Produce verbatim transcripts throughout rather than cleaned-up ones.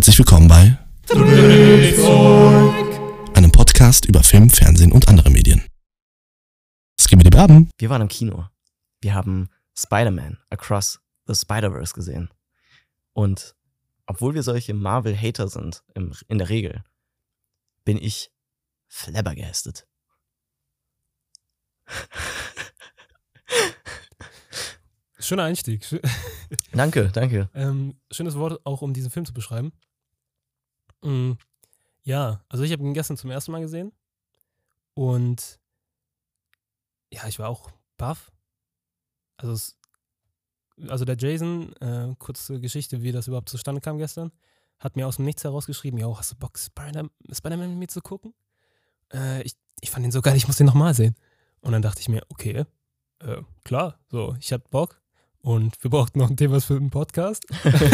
Herzlich willkommen bei Drehzeug, einem Podcast über Film, Fernsehen und andere Medien. Skibidi-Baben. Wir waren im Kino. Wir haben Spider-Man Across the Spider-Verse gesehen. Und obwohl wir solche Marvel-Hater sind, im, in der Regel, bin ich flabbergasted. Schöner Einstieg. Schö- Danke, danke. ähm, schönes Wort auch, um diesen Film zu beschreiben. Mm, ja, also ich habe ihn gestern zum ersten Mal gesehen und ja, ich war auch baff. Also, es, also der Jason, äh, kurze Geschichte, wie das überhaupt zustande kam gestern, hat mir aus dem Nichts herausgeschrieben, jo, hast du Bock, Spider- Spider-Man mit mir zu gucken? Äh, ich, ich fand den so geil, ich muss den nochmal sehen. Und dann dachte ich mir, okay, äh, klar, so, ich hatte Bock. Und wir brauchten noch ein Thema für den Podcast.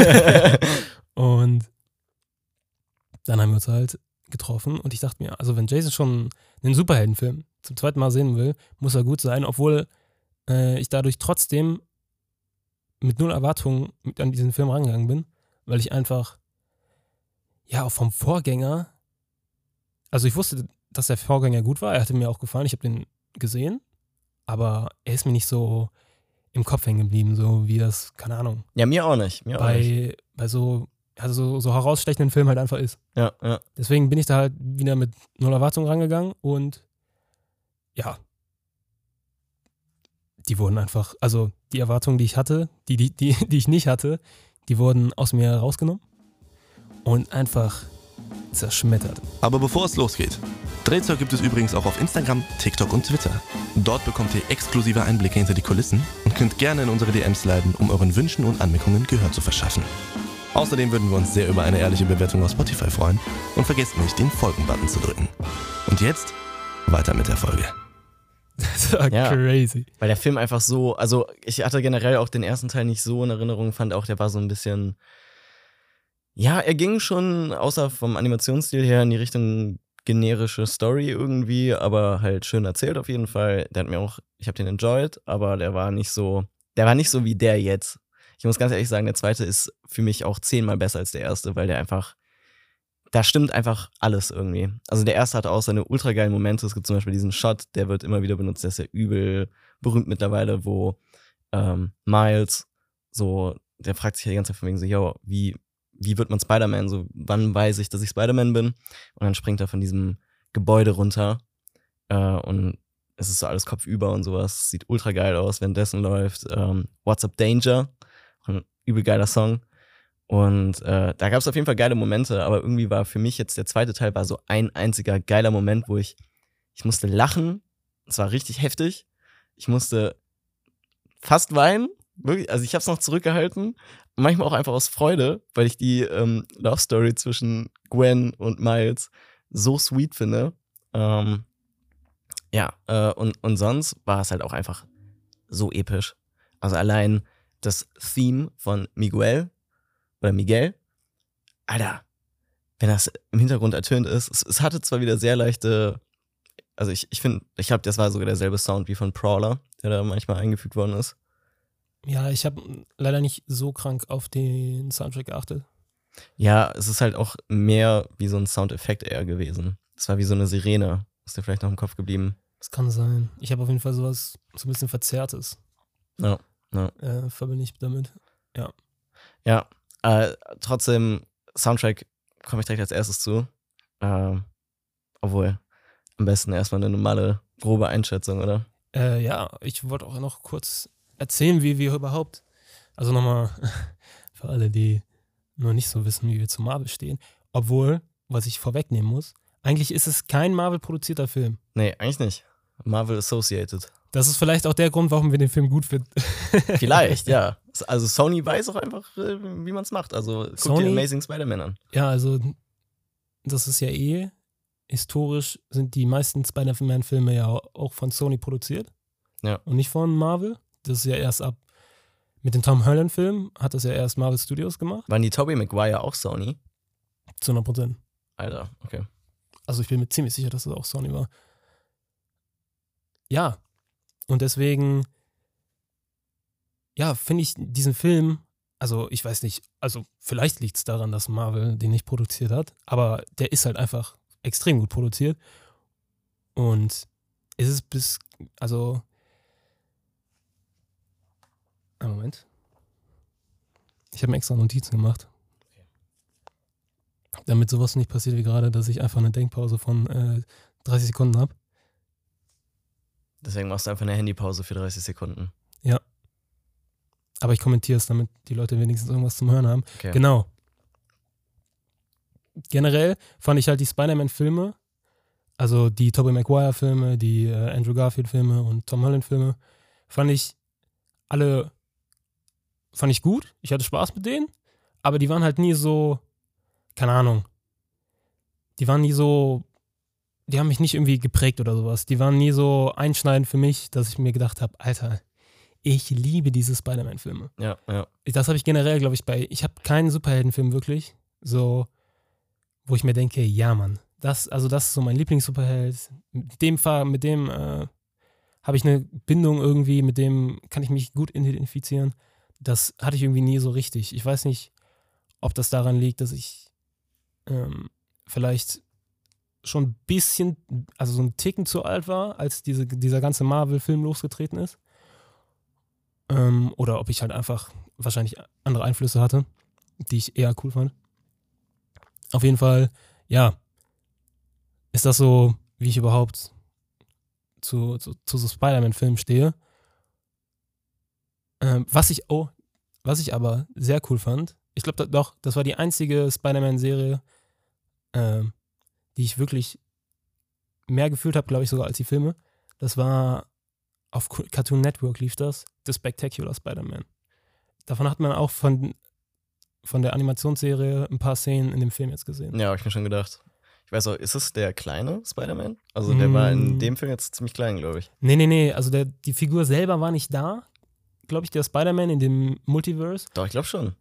Und dann haben wir uns halt getroffen und ich dachte mir, also wenn Jason schon einen Superheldenfilm zum zweiten Mal sehen will, muss er gut sein, obwohl äh, ich dadurch trotzdem mit null Erwartungen mit an diesen Film rangegangen bin, weil ich einfach, ja, auch vom Vorgänger, also ich wusste, dass der Vorgänger gut war, er hatte mir auch gefallen, ich habe den gesehen, aber er ist mir nicht so im Kopf hängen geblieben, so wie das, keine Ahnung, Ja, mir auch nicht. Mir auch nicht. bei, bei so, also so, so herausstechenden Filmen halt einfach ist. Ja, ja. Deswegen bin ich da halt wieder mit null Erwartungen rangegangen und ja, die wurden einfach, also die Erwartungen, die ich hatte, die, die, die, die ich nicht hatte, die wurden aus mir rausgenommen und einfach zerschmettert. Aber bevor es losgeht, Drehzeug gibt es übrigens auch auf Instagram, TikTok und Twitter. Dort bekommt ihr exklusive Einblicke hinter die Kulissen und könnt gerne in unsere D Ms sliden, um euren Wünschen und Anmerkungen Gehör zu verschaffen. Außerdem würden wir uns sehr über eine ehrliche Bewertung auf Spotify freuen und vergesst nicht, den Folgen-Button zu drücken. Und jetzt weiter mit der Folge. Das war Ja. crazy. Weil der Film einfach so, also ich hatte generell auch den ersten Teil nicht so in Erinnerung, fand auch, der war so ein bisschen, ja, er ging schon, außer vom Animationsstil her, in die Richtung generische Story irgendwie, aber halt schön erzählt auf jeden Fall. Der hat mir auch, ich habe den enjoyed, aber der war nicht so, der war nicht so wie der jetzt. Ich muss ganz ehrlich sagen, der zweite ist für mich auch zehnmal besser als der erste, weil der einfach, da stimmt einfach alles irgendwie. Also der erste hatte auch seine ultra geilen Momente. Es gibt zum Beispiel diesen Shot, der wird immer wieder benutzt, der ist ja übel berühmt mittlerweile, wo ähm, Miles so, der fragt sich ja die ganze Zeit von wegen so, yo, wie, wie wird man Spider-Man? So, wann weiß ich, dass ich Spider-Man bin? Und dann springt er von diesem Gebäude runter äh, und es ist so alles kopfüber und sowas. Sieht ultra geil aus, währenddessen läuft ähm, What's Up Danger? Ein übel geiler Song. Und äh, da gab es auf jeden Fall geile Momente, aber irgendwie war für mich jetzt der zweite Teil war so ein einziger geiler Moment, wo ich, ich musste lachen. Es war richtig heftig. Ich musste fast weinen. Wirklich, also ich habe es noch zurückgehalten. Manchmal auch einfach aus Freude, weil ich die ähm, Love Story zwischen Gwen und Miles so sweet finde. Ähm, ja, äh, und, und sonst war es halt auch einfach so episch. Also allein das Theme von Miguel oder Miguel, Alter, wenn das im Hintergrund ertönt ist, es, es hatte zwar wieder sehr leichte, also ich, ich finde, ich glaube, das war sogar derselbe Sound wie von Prowler, der da manchmal eingefügt worden ist. Ja, ich habe leider nicht so krank auf den Soundtrack geachtet. Ja, es ist halt auch mehr wie so ein Soundeffekt eher gewesen. Es war wie so eine Sirene. Ist dir vielleicht noch im Kopf geblieben? Das kann sein. Ich habe auf jeden Fall sowas, so ein bisschen Verzerrtes. Ja, ja. Äh, verbinde ich damit. Ja, äh, trotzdem, Soundtrack komme ich direkt als erstes zu. Ähm, obwohl, am besten erstmal eine normale, grobe Einschätzung, oder? Äh, ja, ich wollte auch noch kurz erzählen, wie wir überhaupt, also nochmal für alle, die noch nicht so wissen, wie wir zu Marvel stehen, obwohl, was ich vorwegnehmen muss, eigentlich ist es kein Marvel-produzierter Film. Nee, eigentlich nicht. Marvel Associated. Das ist vielleicht auch der Grund, warum wir den Film gut finden. Vielleicht, ja. Also Sony weiß auch einfach, äh, wie man es macht. Also guck Sony? dir Amazing Spider-Man an. Ja, also das ist ja eh, historisch sind die meisten Spider-Man-Filme ja auch von Sony produziert. Ja. Und nicht von Marvel. Das ist ja erst ab, mit dem Tom Holland-Film hat das ja erst Marvel Studios gemacht. Waren die Tobey Maguire auch Sony? Zu hundert Prozent. Alter, okay. Also ich bin mir ziemlich sicher, dass das auch Sony war. Ja, und deswegen, ja, finde ich diesen Film also ich weiß nicht, also vielleicht liegt es daran, dass Marvel den nicht produziert hat, aber der ist halt einfach extrem gut produziert. Und ist es bis, also, einen Moment. Ich habe mir extra Notizen gemacht. Damit sowas nicht passiert wie gerade, dass ich einfach eine Denkpause von äh, dreißig Sekunden habe. Deswegen machst du einfach eine Handypause für dreißig Sekunden. Ja. Aber ich kommentiere es, damit die Leute wenigstens irgendwas zum Hören haben. Okay. Genau. Generell fand ich halt die Spider-Man-Filme, also die Tobey Maguire-Filme, die äh, Andrew Garfield-Filme und Tom Holland-Filme, fand ich alle, fand ich gut. Ich hatte Spaß mit denen, aber die waren halt nie so, keine Ahnung, die waren nie so, die haben mich nicht irgendwie geprägt oder sowas. Die waren nie so einschneidend für mich, dass ich mir gedacht habe, Alter, ich liebe diese Spider-Man-Filme. Ja, ja. Das habe ich generell, glaube ich, bei, ich habe keinen Superheldenfilm wirklich, so, wo ich mir denke, ja, Mann, das, also das ist so mein Lieblings-Superheld. Mit dem Fall, mit dem äh, habe ich eine Bindung irgendwie, mit dem kann ich mich gut identifizieren. Das hatte ich irgendwie nie so richtig. Ich weiß nicht, ob das daran liegt, dass ich ähm, vielleicht schon ein bisschen, also so ein Ticken zu alt war, als diese, dieser ganze Marvel-Film losgetreten ist. Ähm, oder ob ich halt einfach wahrscheinlich andere Einflüsse hatte, die ich eher cool fand. Auf jeden Fall, ja, ist das so, wie ich überhaupt zu, zu, zu so Spider-Man-Filmen stehe. Ähm, was ich, oh, was ich aber sehr cool fand, ich glaube doch, das war die einzige Spider-Man-Serie, ähm, die ich wirklich mehr gefühlt habe, glaube ich, sogar als die Filme. Das war auf Cartoon Network lief das, The Spectacular Spider-Man. Davon hat man auch von, von der Animationsserie ein paar Szenen in dem Film jetzt gesehen. Ja, habe ich mir schon gedacht. Ich weiß auch, ist es der kleine Spider-Man? Also der mm. war in dem Film jetzt ziemlich klein, glaube ich. Nee, nee, nee, also der, die Figur selber war nicht da, glaube ich, der Spider-Man in dem Multiverse. Doch, ich glaube schon.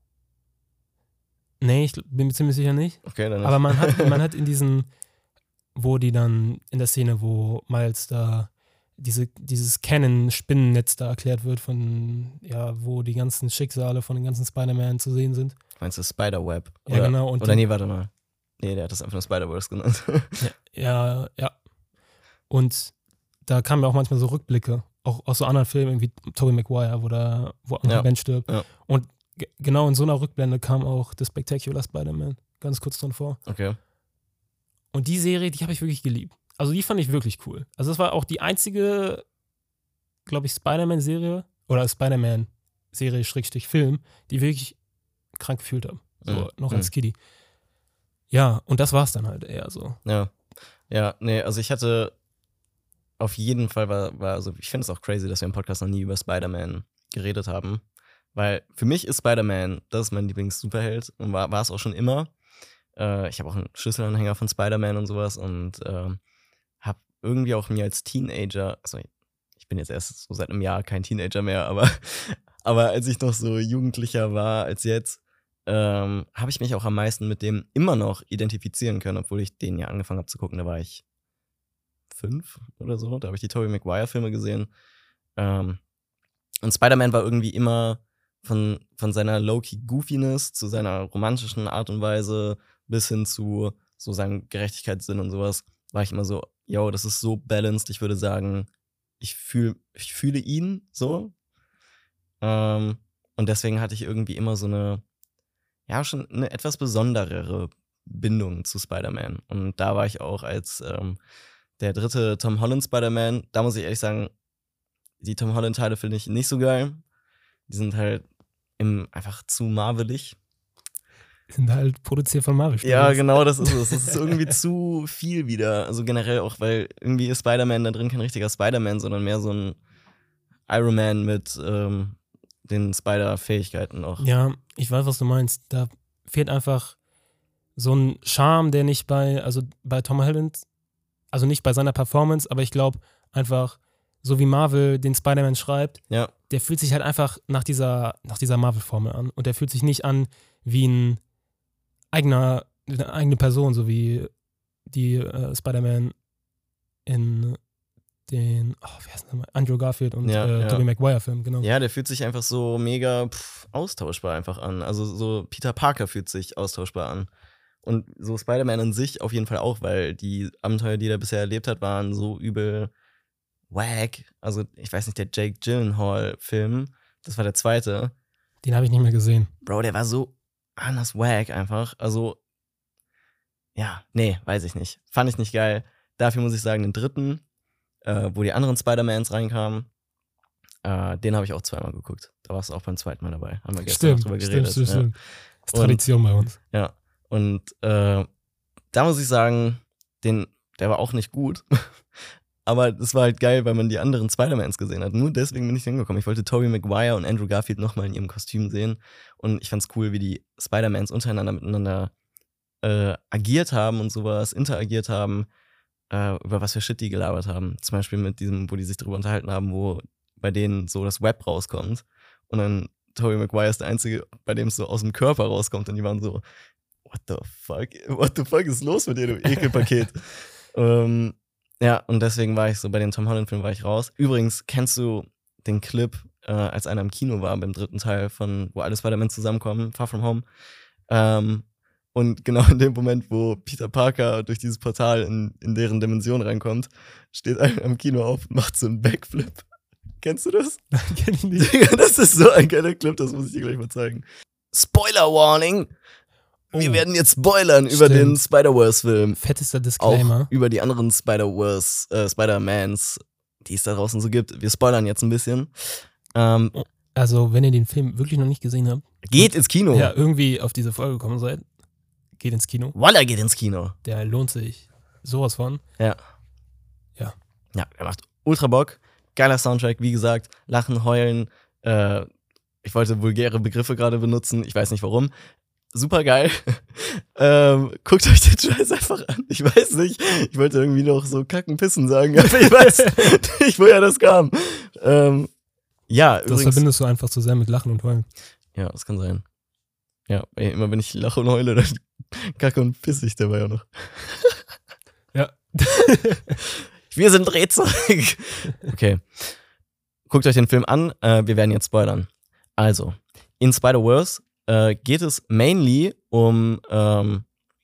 Nee, ich bin mir ziemlich sicher nicht. Okay, dann nicht. Aber man hat, man hat in diesen, wo die dann, in der Szene, wo Miles da diese, dieses Canon-Spinnennetz da erklärt wird, von, ja, wo die ganzen Schicksale von den ganzen Spider-Man zu sehen sind. Meinst du Spider-Web? Ja, oder, genau. Und oder nee, warte mal. Nee, der hat das einfach nur Spider-Verse genannt. ja, ja, ja. Und da kamen ja auch manchmal so Rückblicke, auch aus so anderen Filmen, wie Tobey Maguire, wo da, wo Uncle Ja. Ben stirbt. Ja. Und g- genau in so einer Rückblende kam auch The Spectacular Spider-Man ganz kurz drin vor. Okay. Und die Serie, die habe ich wirklich geliebt. Also die fand ich wirklich cool. Also das war auch die einzige, glaube ich, Spider-Man-Serie oder Spider-Man-Serie, Schrägstrich Film, die wirklich krank gefühlt habe. So, Mhm. noch als Kiddie. Ja, und das war es dann halt eher so. Ja. Ja, nee, also ich hatte auf jeden Fall war, war also ich finde es auch crazy, dass wir im Podcast noch nie über Spider-Man geredet haben. Weil für mich ist Spider-Man, das ist mein Lieblings-Superheld und war, war es auch schon immer. Äh, ich habe auch einen Schlüsselanhänger von Spider-Man und sowas und äh, habe irgendwie auch mir als Teenager, also ich bin jetzt erst so seit einem Jahr kein Teenager mehr, aber, aber als ich noch so jugendlicher war als jetzt, ähm, habe ich mich auch am meisten mit dem immer noch identifizieren können, obwohl ich den ja angefangen habe zu gucken, da war ich fünf oder so, da habe ich die Tobey Maguire-Filme gesehen. Ähm, und Spider-Man war irgendwie immer von, von seiner Low-Key-Goofiness zu seiner romantischen Art und Weise bis hin zu so seinem Gerechtigkeitssinn und sowas, war ich immer so, yo, das ist so balanced, ich würde sagen, ich, fühl, ich fühle ihn so. Ähm, und deswegen hatte ich irgendwie immer so eine, ja, schon eine etwas besonderere Bindung zu Spider-Man. Und da war ich auch als ähm, der dritte Tom Holland Spider-Man, da muss ich ehrlich sagen, die Tom Holland-Teile finde ich nicht so geil. Die sind halt im, einfach zu marvelig. Die sind halt produziert von Marvel. Ja, genau, das ist es. Das ist irgendwie zu viel wieder. Also generell auch, weil irgendwie ist Spider-Man da drin kein richtiger Spider-Man, sondern mehr so ein Iron Man mit ähm, den Spider-Fähigkeiten auch. Ja, ich weiß, was du meinst. Da fehlt einfach so ein Charme, der nicht bei, also bei Tom Holland, also nicht bei seiner Performance, aber ich glaube einfach, so wie Marvel den Spider-Man schreibt, Ja. der fühlt sich halt einfach nach dieser, nach dieser Marvel-Formel an. Und der fühlt sich nicht an wie ein eigener, eine eigene Person, so wie die äh, Spider-Man in den, oh, wie heißt der nochmal? Andrew Garfield und Ja, äh, ja. Tobey Maguire-Film, genau. Ja, der fühlt sich einfach so mega pff, austauschbar einfach an. Also so Peter Parker fühlt sich austauschbar an. Und so Spider-Man an sich auf jeden Fall auch, weil die Abenteuer, die er bisher erlebt hat, waren so übel wack. Also ich weiß nicht, der Jake Gyllenhaal-Film, das war der zweite. Den habe ich nicht mehr gesehen. Bro, der war so anders wack einfach. Also, ja, nee, weiß ich nicht. Fand ich nicht geil. Dafür muss ich sagen, den dritten, äh, wo die anderen Spider-Mans reinkamen, äh, den habe ich auch zweimal geguckt. Da warst du auch beim zweiten Mal dabei. Haben wir gestern noch Stimmt, drüber stimmt, geredet. stimmt, ja. stimmt. Das ist Tradition bei uns. Ja, und äh, da muss ich sagen, den, der war auch nicht gut. Aber das war halt geil, weil man die anderen Spider-Mans gesehen hat. Nur deswegen bin ich hingekommen. Ich wollte Tobey Maguire und Andrew Garfield nochmal in ihrem Kostüm sehen. Und ich fand's cool, wie die Spider-Mans untereinander miteinander äh, agiert haben und sowas, interagiert haben, äh, über was für Shit die gelabert haben. Zum Beispiel mit diesem, wo die sich darüber unterhalten haben, wo bei denen so das Web rauskommt. Und dann Tobey Maguire ist der Einzige, bei dem es so aus dem Körper rauskommt. Und die waren so, what the fuck? What the fuck ist los mit dir, du Ekelpaket? ähm, ja, und deswegen war ich so, bei den Tom Holland-Filmen war ich raus. Übrigens, kennst du den Clip, äh, als einer im Kino war beim dritten Teil von, wo alle Spider-Man zusammenkommen, Far From Home? Ähm, und genau in dem Moment, wo Peter Parker durch dieses Portal in, in deren Dimension reinkommt, steht einer am Kino auf und macht so einen Backflip. Kennst du das? Nein, kenn ich nicht. Das ist so ein geiler Clip, das muss ich dir gleich mal zeigen. Spoiler Warning! Wir Oh, werden jetzt spoilern über Stimmt. den Spider-Verse-Film. fettester Auch Disclaimer. über die anderen Spider-Verse, äh, Spider-Mans, die es da draußen so gibt. Wir spoilern jetzt ein bisschen. Ähm, Also, wenn ihr den Film wirklich noch nicht gesehen habt, geht ins Kino. ja, irgendwie auf diese Folge gekommen seid, geht ins Kino. Walla geht ins Kino. Der lohnt sich sowas von. Ja. Ja. Ja, er macht ultra Bock. Geiler Soundtrack, wie gesagt. Lachen, heulen. Äh, ich wollte vulgäre Begriffe gerade benutzen. Ich weiß nicht warum. Super geil. ähm, guckt euch den Scheiß einfach an. Ich weiß nicht. Ich wollte irgendwie noch so kacken, pissen sagen, aber ich weiß nicht, woher das kam. Ähm, ja, Das übrigens. verbindest du einfach zu sehr mit Lachen und Heulen. Ja, das kann sein. Ja, ey, immer wenn ich lache und heule, dann kacke und pisse ich dabei auch noch. Ja. Wir sind Drehzeug. Okay. Guckt euch den Film an. Äh, wir werden jetzt spoilern. Also, in Spider-Verse äh, geht es mainly um ähm,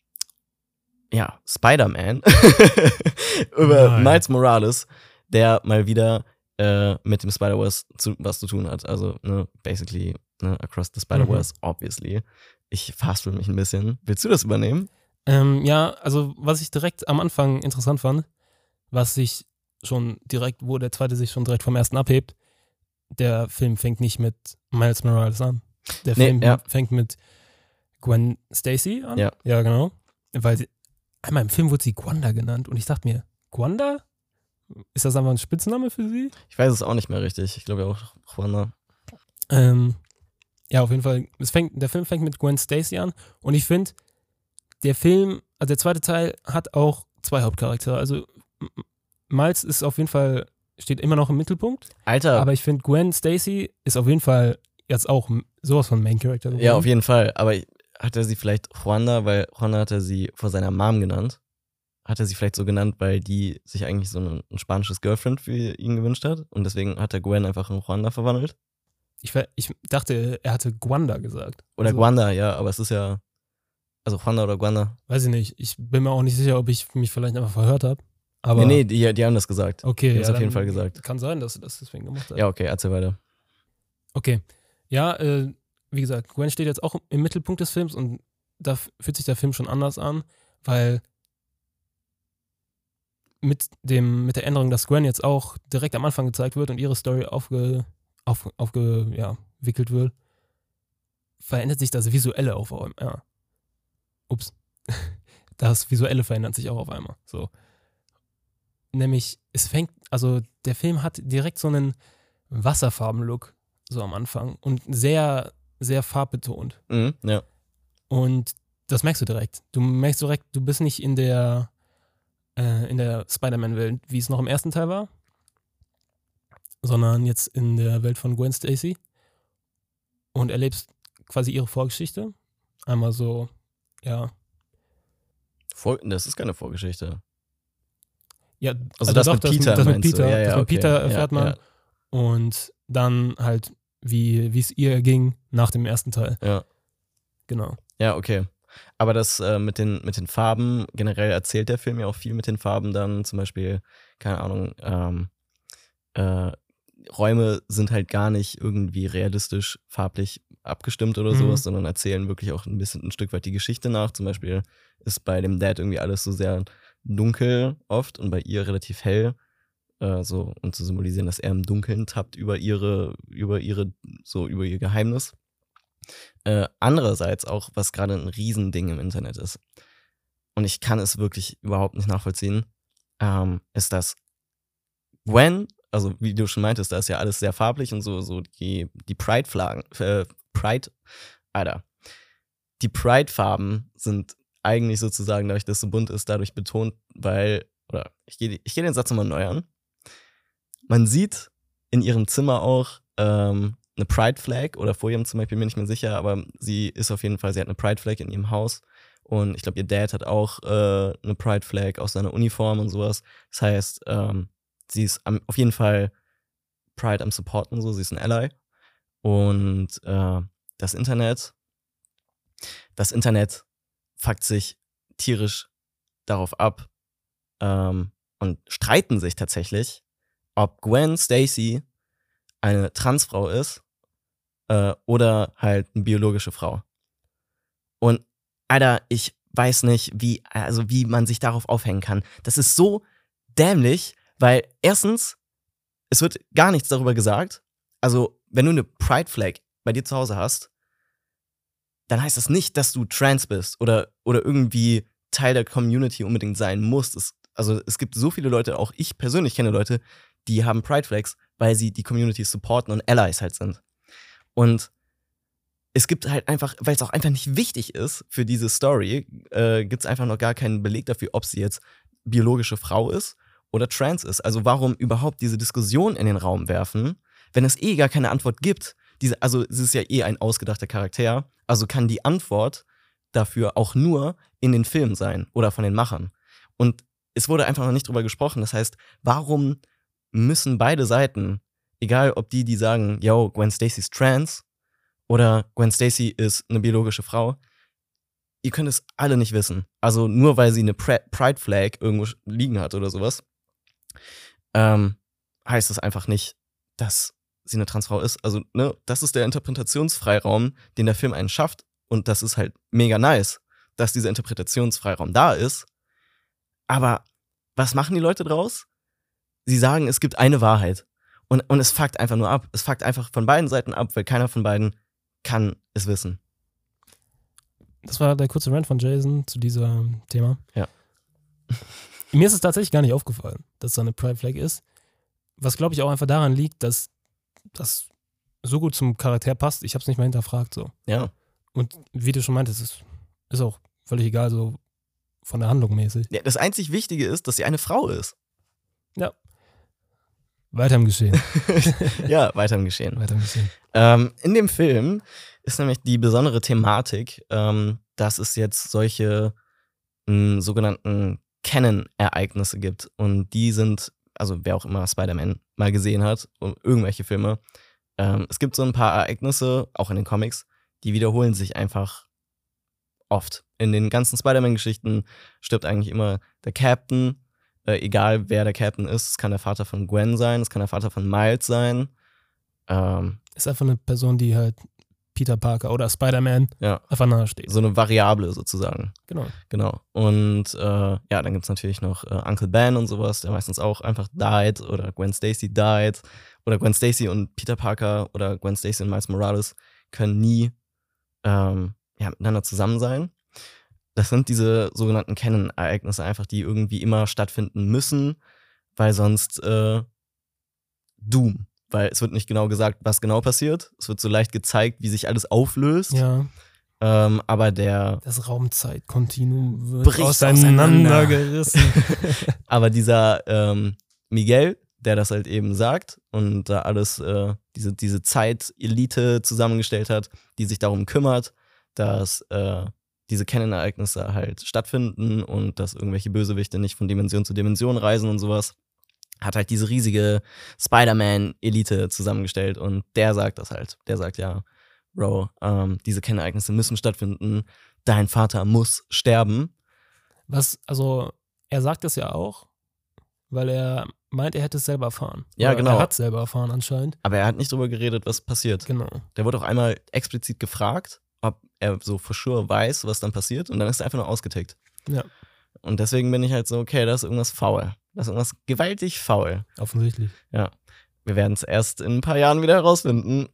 ja, Spider-Man über Nein. Miles Morales, der mal wieder äh, mit dem Spider-Verse zu, was zu tun hat. Also, ne, basically, ne, across the Spider-Verse, obviously. Ich fassel mich ein bisschen. Willst du das übernehmen? Ähm, ja, also was ich direkt am Anfang interessant fand, was sich schon direkt, wo der zweite sich schon direkt vom ersten abhebt, der Film fängt nicht mit Miles Morales an. Der Nee, Film ja. fängt mit Gwen Stacy an. Ja. Ja, genau. Weil sie, einmal im Film wurde sie Gwanda genannt und ich dachte mir, Gwanda? Ist das einfach ein Spitzname für sie? Ich weiß es auch nicht mehr richtig. Ich glaube ja auch Juana. Ähm, ja, auf jeden Fall. Es fängt, der Film fängt mit Gwen Stacy an und ich finde, der Film, also der zweite Teil, hat auch zwei Hauptcharaktere. Also M- Miles ist auf jeden Fall, steht immer noch im Mittelpunkt, Alter, aber ich finde, Gwen Stacy ist auf jeden Fall jetzt auch m- sowas von Main Character geworden. ja, auf jeden Fall. Aber hat er sie vielleicht Juana, weil Juana hat er sie vor seiner Mom genannt? Hat er sie vielleicht so genannt, weil die sich eigentlich so ein, ein spanisches Girlfriend für ihn gewünscht hat? Und deswegen hat er Gwen einfach in Juana verwandelt? Ich, ver- ich dachte, er hatte Gwanda gesagt. Oder also, Gwanda, ja, aber es ist ja. Also Juana oder Gwanda. Weiß ich nicht. Ich bin mir auch nicht sicher, ob ich mich vielleicht einfach verhört habe. Aber Nee, nee, die, die haben das gesagt. okay, die ja, haben's auf jeden dann Fall gesagt. Kann sein, dass er das deswegen gemacht hat. Ja, okay, erzähl weiter. Okay. Ja, äh, wie gesagt, Gwen steht jetzt auch im Mittelpunkt des Films und da f- fühlt sich der Film schon anders an, weil mit, dem, mit der Änderung, dass Gwen jetzt auch direkt am Anfang gezeigt wird und ihre Story aufge, auf, aufge, ja, wickelt wird, verändert sich das Visuelle auf einmal. Ja. Ups. Das Visuelle verändert sich auch auf einmal. So. Nämlich, es fängt, also der Film hat direkt so einen Wasserfarben-Look so am Anfang und sehr, sehr farbbetont. Mhm, ja. Und das merkst du direkt. Du merkst direkt, du bist nicht in der äh, in der Spider-Man-Welt, wie es noch im ersten Teil war, sondern jetzt in der Welt von Gwen Stacy und erlebst quasi ihre Vorgeschichte. Einmal so, ja, Vor, das ist keine Vorgeschichte. Ja, Also also, das doch, mit das, Peter das mit meinst du? Peter, Ja, ja, das mit okay. Peter Ja, erfährt man. ja. Und dann halt, wie wie es ihr ging nach dem ersten Teil. Ja. Genau. Ja, okay. Aber das äh, mit, den, mit den Farben, generell erzählt der Film ja auch viel mit den Farben dann. Zum Beispiel, keine Ahnung, ähm, äh, Räume sind halt gar nicht irgendwie realistisch farblich abgestimmt oder Mhm. sowas, sondern erzählen wirklich auch ein bisschen ein Stück weit die Geschichte nach. Zum Beispiel ist bei dem Dad irgendwie alles so sehr dunkel oft und bei ihr relativ hell. Äh, so, um zu symbolisieren, dass er im Dunkeln tappt über ihre, über ihre, so über ihr Geheimnis. Äh, andererseits auch, was gerade ein Riesending im Internet ist, und ich kann es wirklich überhaupt nicht nachvollziehen, ähm, ist, dass Gwen, also wie du schon meintest, da ist ja alles sehr farblich und so, so die, die Pride-Flaggen, äh, Pride, Alter, die Pride-Farben sind eigentlich sozusagen, dadurch, dass es so bunt ist, dadurch betont, weil, oder ich gehe ich geh den Satz nochmal neu an. Man sieht in ihrem Zimmer auch ähm, eine Pride-Flag, oder vor ihrem zum Beispiel, bin ich mir sicher, aber sie ist auf jeden Fall, sie hat eine Pride-Flag in ihrem Haus und ich glaube, ihr Dad hat auch äh, eine Pride-Flag aus seiner Uniform und sowas. Das heißt, ähm, sie ist am, auf jeden Fall Pride am Supporten, so, sie ist ein Ally. Und äh, das Internet, das Internet fuckt sich tierisch darauf ab ähm, und streiten sich tatsächlich, ob Gwen Stacy eine Transfrau ist äh, oder halt eine biologische Frau. Und Alter, ich weiß nicht, wie, also wie man sich darauf aufhängen kann. Das ist so dämlich, weil erstens, es wird gar nichts darüber gesagt. Also, wenn du eine Pride-Flag bei dir zu Hause hast, dann heißt das nicht, dass du trans bist oder, oder irgendwie Teil der Community unbedingt sein musst. Es, also, es gibt so viele Leute, auch ich persönlich kenne Leute, die haben Pride-Flags, weil sie die Community supporten und Allies halt sind. Und es gibt halt einfach, weil es auch einfach nicht wichtig ist für diese Story, äh, gibt es einfach noch gar keinen Beleg dafür, ob sie jetzt biologische Frau ist oder trans ist. Also warum überhaupt diese Diskussion in den Raum werfen, wenn es eh gar keine Antwort gibt? Diese, also es ist ja eh ein ausgedachter Charakter, also kann die Antwort dafür auch nur in den Filmen sein oder von den Machern. Und es wurde einfach noch nicht drüber gesprochen. Das heißt, warum müssen beide Seiten, egal ob die, die sagen, yo, Gwen Stacy ist trans oder Gwen Stacy ist eine biologische Frau, ihr könnt es alle nicht wissen. Also nur weil sie eine Pride-Flag irgendwo liegen hat oder sowas, ähm, heißt das einfach nicht, dass sie eine Transfrau ist. Also, ne, das ist der Interpretationsfreiraum, den der Film einen schafft. Und das ist halt mega nice, dass dieser Interpretationsfreiraum da ist. Aber was machen die Leute draus? Sie sagen, es gibt eine Wahrheit. Und, und es fuckt einfach nur ab. Es fuckt einfach von beiden Seiten ab, weil keiner von beiden kann es wissen. Das war der kurze Rant von Jason zu diesem Thema. Ja. Mir ist es tatsächlich gar nicht aufgefallen, dass da eine Pride Flag ist. Was, glaube ich, auch einfach daran liegt, dass das so gut zum Charakter passt. Ich habe es nicht mal hinterfragt. So. Ja. Und wie du schon meintest, ist, ist auch völlig egal, so von der Handlung mäßig. Ja, das einzig Wichtige ist, dass sie eine Frau ist. Ja. Weiter im Geschehen. Ja, weiter im Geschehen. Weiter im Geschehen. Ähm, in dem Film ist nämlich die besondere Thematik, ähm, dass es jetzt solche mh, sogenannten Canon-Ereignisse gibt. Und die sind, also wer auch immer Spider-Man mal gesehen hat, und irgendwelche Filme, ähm, es gibt so ein paar Ereignisse, auch in den Comics, die wiederholen sich einfach oft. In den ganzen Spider-Man-Geschichten stirbt eigentlich immer der Captain, äh, egal wer der Captain ist. Es kann der Vater von Gwen sein, es kann der Vater von Miles sein. Ähm, Ist einfach eine Person, die halt Peter Parker oder Spider-Man ja, einfach nahe steht. so eine Variable sozusagen. Genau. Genau. Und äh, ja, dann gibt es natürlich noch äh, Uncle Ben und sowas, der meistens auch einfach died oder Gwen Stacy died. Oder Gwen Stacy und Peter Parker oder Gwen Stacy und Miles Morales können nie ähm, ja, miteinander zusammen sein. Das sind diese sogenannten Canon-Ereignisse einfach, die irgendwie immer stattfinden müssen, weil sonst äh, Doom. Weil es wird nicht genau gesagt, was genau passiert. Es wird so leicht gezeigt, wie sich alles auflöst. Ja. Ähm, aber der Das Raumzeitkontinuum wird bricht auseinandergerissen. Aber dieser ähm, Miguel, der das halt eben sagt und da alles, äh, diese, diese Zeit-Elite zusammengestellt hat, die sich darum kümmert, dass äh, diese Canon-Ereignisse halt stattfinden und dass irgendwelche Bösewichte nicht von Dimension zu Dimension reisen und sowas, hat halt diese riesige Spider-Man-Elite zusammengestellt und der sagt das halt. Der sagt, ja, Bro, ähm, diese Canon-Ereignisse müssen stattfinden, dein Vater muss sterben. Was, also, er sagt das ja auch, weil er meint, er hätte es selber erfahren. Ja, Oder genau. Er hat es selber erfahren anscheinend. Aber er hat nicht drüber geredet, was passiert. Genau. Der wurde auch einmal explizit gefragt, ob er so for sure weiß, was dann passiert und dann ist er einfach nur ausgetickt. Ja. Und deswegen bin ich halt so, okay, da ist irgendwas faul. Da ist irgendwas gewaltig faul. Offensichtlich. Ja. Wir werden es erst in ein paar Jahren wieder herausfinden.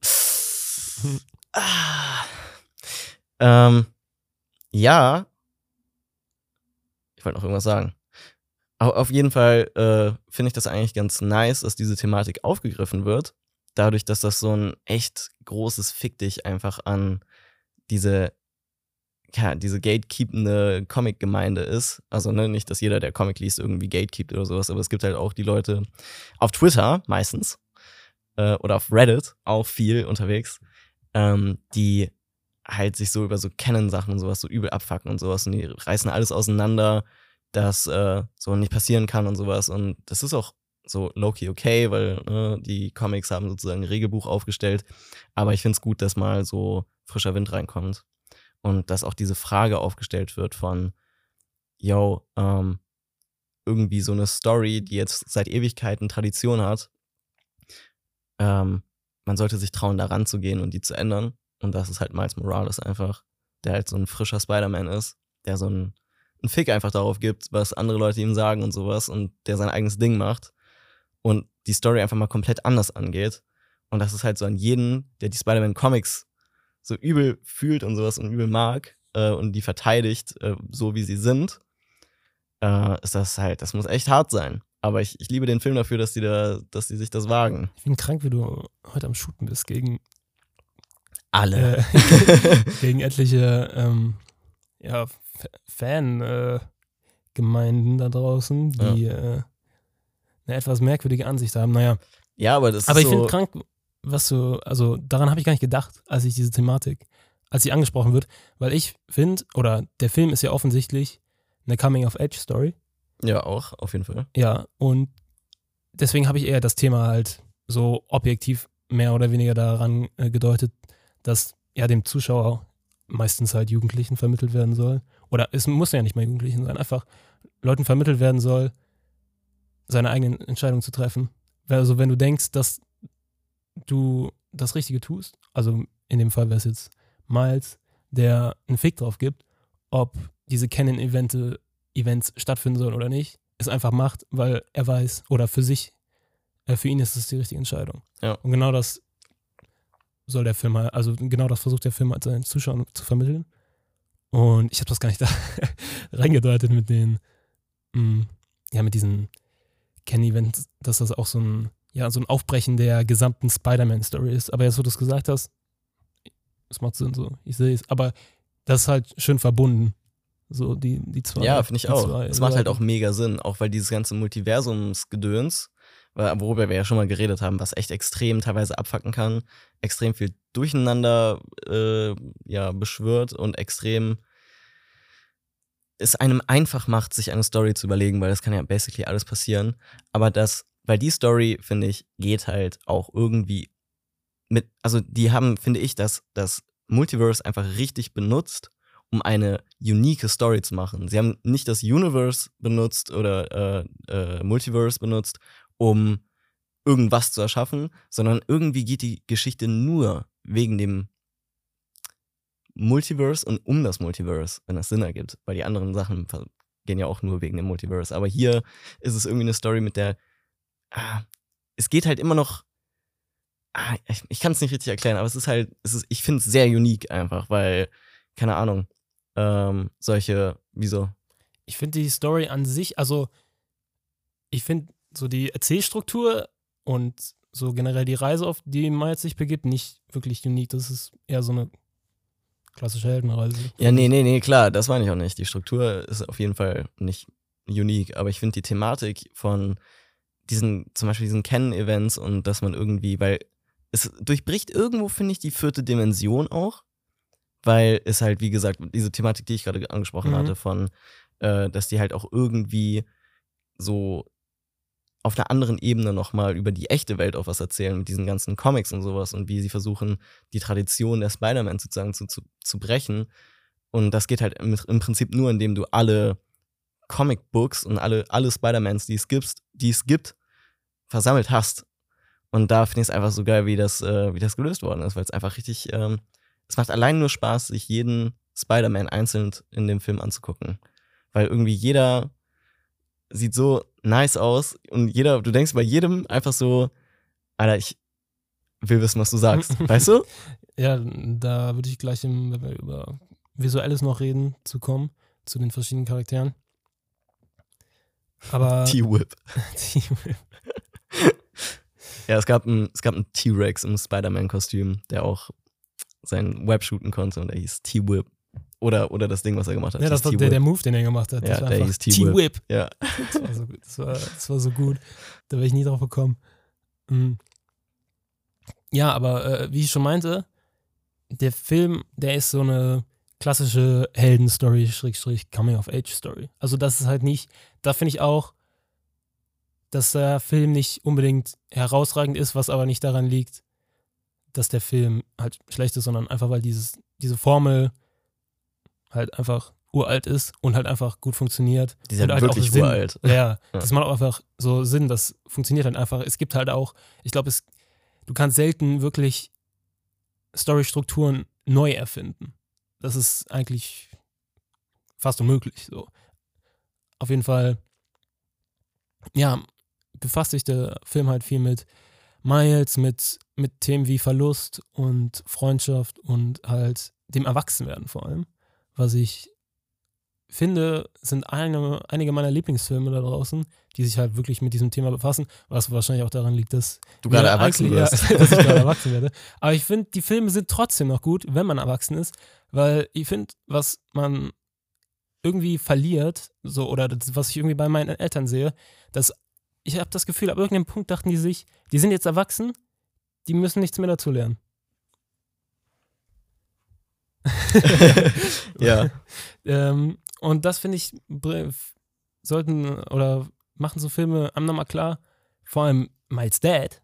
ah. ähm, ja. Ich wollte noch irgendwas sagen. Aber auf jeden Fall äh, finde ich das eigentlich ganz nice, dass diese Thematik aufgegriffen wird. Dadurch, dass das so ein echt großes Fick dich einfach an diese, ja, diese gatekeepende Comic-Gemeinde ist. Also ne, nicht, dass jeder, der Comic liest, irgendwie gatekeept oder sowas, aber es gibt halt auch die Leute auf Twitter meistens äh, oder auf Reddit auch viel unterwegs, ähm, die halt sich so über so Canon-Sachen und sowas so übel abfucken und sowas und die reißen alles auseinander, das äh, so nicht passieren kann und sowas und das ist auch so low-key okay, weil ne, die Comics haben sozusagen ein Regelbuch aufgestellt, aber ich finde es gut, dass mal so frischer Wind reinkommt und dass auch diese Frage aufgestellt wird von yo, ähm, irgendwie so eine Story, die jetzt seit Ewigkeiten Tradition hat, ähm, man sollte sich trauen, da ranzugehen und die zu ändern und das ist halt Miles Morales einfach, der halt so ein frischer Spider-Man ist, der so ein einen Fick einfach darauf gibt, was andere Leute ihm sagen und sowas und der sein eigenes Ding macht und die Story einfach mal komplett anders angeht. Und das ist halt so an jeden, der die Spider-Man-Comics so übel fühlt und sowas und übel mag äh, und die verteidigt, äh, so wie sie sind, äh, ist das halt, das muss echt hart sein. Aber ich, ich liebe den Film dafür, dass die da, dass die sich das wagen. Ich bin krank, wie du heute am Shooten bist gegen Alle. Äh, gegen etliche ähm, ja, Fan-Gemeinden äh, da draußen, die ja. äh, eine etwas merkwürdige Ansicht haben. Naja. Ja, aber das aber ist ich so finde krank, was du, also daran habe ich gar nicht gedacht, als ich diese Thematik, als sie angesprochen wird, weil ich finde, oder der Film ist ja offensichtlich eine Coming-of-Age-Story. Ja, auch, auf jeden Fall. Ja, und deswegen habe ich eher das Thema halt so objektiv mehr oder weniger daran äh, gedeutet, dass ja dem Zuschauer meistens halt Jugendlichen vermittelt werden soll. Oder es muss ja nicht mal Jugendlichen sein, einfach Leuten vermittelt werden soll, seine eigenen Entscheidungen zu treffen. Also wenn du denkst, dass du das Richtige tust, also in dem Fall wäre es jetzt Miles, der einen Fick drauf gibt, ob diese Canon-Events Events stattfinden sollen oder nicht, es einfach macht, weil er weiß, oder für sich, äh, für ihn ist es die richtige Entscheidung. Ja. Und genau das soll der Film halt, also genau das versucht der Film halt seinen Zuschauern zu vermitteln. Und ich habe das gar nicht da reingedeutet mit den, mh, ja, mit diesen Canon-Events, dass das auch so ein, ja, so ein Aufbrechen der gesamten Spider-Man-Story ist. Aber jetzt, wo du es gesagt hast, es macht Sinn so, ich sehe es. Aber das ist halt schön verbunden. So die, die zwei. Ja, finde ich auch. Es macht halt Seiten. auch mega Sinn, auch weil dieses ganze Multiversumsgedöns, worüber wir ja schon mal geredet haben, was echt extrem teilweise abfacken kann, extrem viel Durcheinander äh, ja, beschwört und extrem es einem einfach macht, sich eine Story zu überlegen, weil das kann ja basically alles passieren. Aber das, weil die Story, finde ich, geht halt auch irgendwie mit, also die haben, finde ich, das, das Multiverse einfach richtig benutzt, um eine unique Story zu machen. Sie haben nicht das Universe benutzt oder äh, äh, Multiverse benutzt, um irgendwas zu erschaffen, sondern irgendwie geht die Geschichte nur wegen dem Multiverse und um das Multiverse, wenn das Sinn ergibt, weil die anderen Sachen gehen ja auch nur wegen dem Multiverse. Aber hier ist es irgendwie eine Story, mit der ah, es geht halt immer noch ah, ich, ich kann es nicht richtig erklären, aber es ist halt, es ist, ich finde es sehr unique einfach, weil, keine Ahnung, ähm, solche, wieso? Ich finde die Story an sich, also ich finde so die Erzählstruktur und so generell die Reise, auf die Miles sich begibt, nicht wirklich unique. Das ist eher so eine klassische Heldenreise. Ja, nee, nee, nee, klar, das meine ich auch nicht. Die Struktur ist auf jeden Fall nicht unique, aber ich finde die Thematik von diesen, zum Beispiel diesen Canon-Events und dass man irgendwie, weil es durchbricht irgendwo, finde ich, die vierte Dimension auch, weil es halt, wie gesagt, diese Thematik, die ich gerade angesprochen Mhm. hatte, von, äh, dass die halt auch irgendwie so auf einer anderen Ebene nochmal über die echte Welt auch was erzählen, mit diesen ganzen Comics und sowas und wie sie versuchen, die Tradition der Spider-Man sozusagen zu, zu, zu brechen. Und das geht halt im, im Prinzip nur, indem du alle Comic-Books und alle, alle Spider-Mans, die es gibt, die es gibt, versammelt hast. Und da finde ich es einfach so geil, wie das, äh, wie das gelöst worden ist, weil es einfach richtig, ähm, es macht allein nur Spaß, sich jeden Spider-Man einzeln in dem Film anzugucken. Weil irgendwie jeder sieht so nice aus und jeder, du denkst bei jedem einfach so, Alter, ich will wissen, was du sagst. Weißt du? Ja, da würde ich gleich, im, wenn wir über Visuelles noch reden, zu kommen, zu den verschiedenen Charakteren. Aber T-Whip. die, Ja, es gab einen es gab einen T-Rex im Spider-Man-Kostüm, der auch sein Web shooten konnte und der hieß T-Whip. Oder, oder das Ding, was er gemacht hat. ja, das hieß war der, T-Whip. der Move, den er gemacht hat. Ja, Das war der einfach hieß T-Whip. T-Whip. Ja. Das war, so, gut. das, war, das war so gut. Da wäre ich nie drauf gekommen. Mhm. Ja, aber äh, wie ich schon meinte, der Film, der ist so eine klassische Helden-Story, Schrägstrich Coming-of-Age-Story. Also das ist halt nicht, da finde ich auch, dass der Film nicht unbedingt herausragend ist, was aber nicht daran liegt, dass der Film halt schlecht ist, sondern einfach, weil dieses, diese Formel halt einfach uralt ist und halt einfach gut funktioniert. Die sind und halt wirklich auch Sinn, uralt. Ja, Ja. das macht auch einfach so Sinn, das funktioniert halt einfach. Es gibt halt auch, ich glaube, es du kannst selten wirklich Storystrukturen neu erfinden. Das ist eigentlich fast unmöglich. So. Auf jeden Fall, ja, befasst sich der Film halt viel mit Miles, mit, mit Themen wie Verlust und Freundschaft und halt dem Erwachsenwerden vor allem. Was ich finde, sind eine, einige meiner Lieblingsfilme da draußen, die sich halt wirklich mit diesem Thema befassen, was wahrscheinlich auch daran liegt, dass Du gerade wir erwachsen eigentlich- wirst. Ja, dass ich gerade erwachsen werde. Aber ich finde, die Filme sind trotzdem noch gut, wenn man erwachsen ist, weil ich finde, was man irgendwie verliert, so oder das, was ich irgendwie bei meinen Eltern sehe, dass ich habe das Gefühl, ab irgendeinem Punkt dachten die sich, die sind jetzt erwachsen, die müssen nichts mehr dazu lernen. Ja. ähm, und das finde ich, bre- sollten oder machen so Filme einem nochmal klar, vor allem Miles Dad,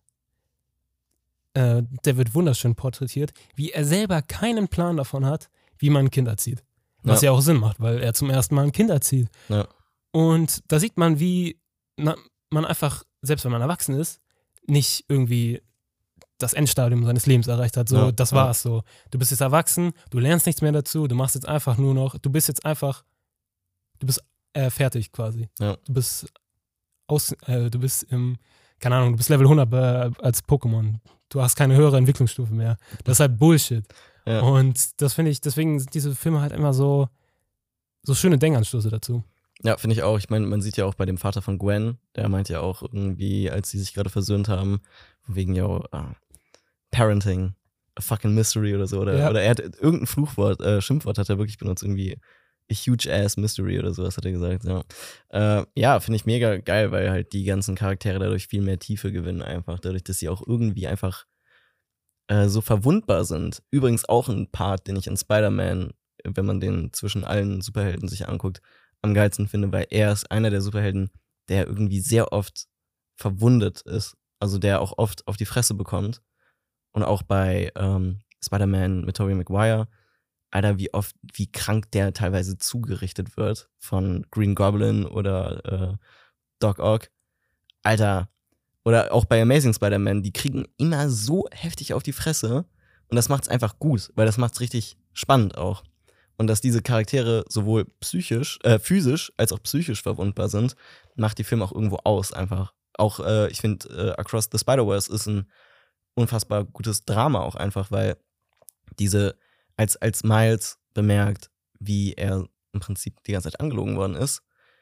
äh, der wird wunderschön porträtiert, wie er selber keinen Plan davon hat, wie man ein Kind erzieht. Was ja. Ja. auch Sinn macht, weil er zum ersten Mal ein Kind erzieht. Ja. Und da sieht man, wie na, man einfach, selbst wenn man erwachsen ist, nicht irgendwie das Endstadium seines Lebens erreicht hat. So, Ja, das ja. war's so. Du bist jetzt erwachsen, du lernst nichts mehr dazu, du machst jetzt einfach nur noch, du bist jetzt einfach, du bist äh, fertig quasi. Ja. Du bist aus, äh, du bist im, keine Ahnung, du bist Level hundert bei, als Pokémon. Du hast keine höhere Entwicklungsstufe mehr. Das ist halt Bullshit. Ja. Und das finde ich, deswegen sind diese Filme halt immer so, so schöne Denkanstöße dazu. Ja, finde ich auch. Ich meine, man sieht ja auch bei dem Vater von Gwen, der meint ja auch irgendwie, als sie sich gerade versöhnt haben, wegen ja uh, Parenting, a fucking mystery oder so. Oder, Ja. oder er hat irgendein Fluchwort, äh, Schimpfwort hat er wirklich benutzt, irgendwie a huge ass mystery oder sowas hat er gesagt. Ja, äh, ja finde ich mega geil, weil halt die ganzen Charaktere dadurch viel mehr Tiefe gewinnen einfach, dadurch, dass sie auch irgendwie einfach äh, so verwundbar sind. Übrigens auch ein Part, den ich in Spider-Man, wenn man den zwischen allen Superhelden sich anguckt, am geilsten finde, weil er ist einer der Superhelden, der irgendwie sehr oft verwundet ist. Also der auch oft auf die Fresse bekommt. Und auch bei ähm, Spider-Man mit Tobey Maguire, Alter, wie oft, wie krank der teilweise zugerichtet wird von Green Goblin oder äh, Doc Ock. Alter, oder auch bei Amazing Spider-Man, die kriegen immer so heftig auf die Fresse. Und das macht's einfach gut, weil das macht's richtig spannend auch. Und dass diese Charaktere sowohl psychisch, äh, physisch als auch psychisch verwundbar sind, macht die Film auch irgendwo aus einfach. Auch, äh, ich finde, äh, Across the Spider-Verse ist ein unfassbar gutes Drama auch einfach, weil diese, als, als Miles bemerkt, wie er im Prinzip die ganze Zeit angelogen worden ist,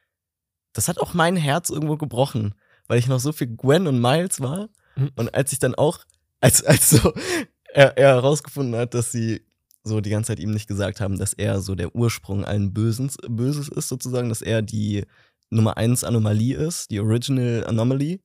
das hat auch mein Herz irgendwo gebrochen, weil ich noch so viel Gwen und Miles war. Mhm. Und als ich dann auch, als, als so er, er herausgefunden hat, dass sie so die ganze Zeit ihm nicht gesagt haben, dass er so der Ursprung allen Bösens, Böses ist sozusagen, dass er die Nummer eins Anomalie ist, die Original Anomaly,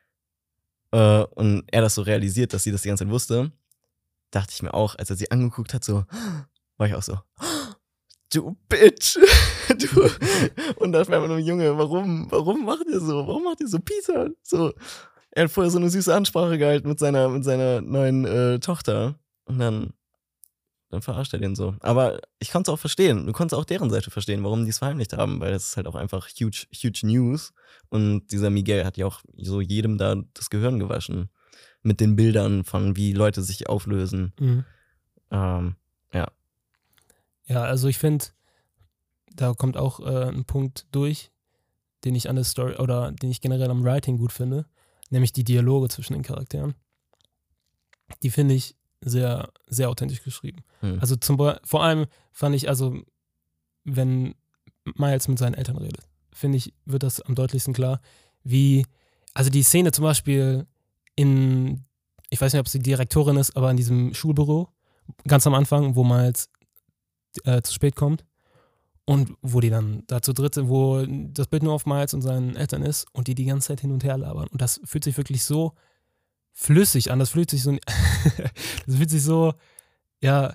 äh, und er das so realisiert, dass sie das die ganze Zeit wusste, dachte ich mir auch, als er sie angeguckt hat, so, war ich auch so, du Bitch. du. Und dachte mir einfach nur, Junge, warum, warum macht ihr so? Warum macht ihr so Peter? So, er hat vorher so eine süße Ansprache gehalten mit seiner, mit seiner neuen äh, Tochter. Und dann, dann verarscht er den so. Aber ich konnte es auch verstehen. Du konntest auch deren Seite verstehen, warum die es verheimlicht haben, weil das ist halt auch einfach huge, huge News. Und dieser Miguel hat ja auch so jedem da das Gehirn gewaschen. Mit den Bildern von, wie Leute sich auflösen. Mhm. Ähm, ja. Ja, also ich finde, da kommt auch äh, ein Punkt durch, den ich an der Story oder den ich generell am Writing gut finde, nämlich die Dialoge zwischen den Charakteren. Die finde ich sehr, sehr authentisch geschrieben. Hm. Also zum Be- vor allem fand ich, also wenn Miles mit seinen Eltern redet, finde ich, wird das am deutlichsten klar, wie, also die Szene zum Beispiel in, ich weiß nicht, ob sie Direktorin ist, aber in diesem Schulbüro, ganz am Anfang, wo Miles äh, zu spät kommt und wo die dann da zu dritt sind, wo das Bild nur auf Miles und seinen Eltern ist und die die ganze Zeit hin und her labern. Und das fühlt sich wirklich so flüssig an, das fühlt sich so, das fühlt sich so, ja,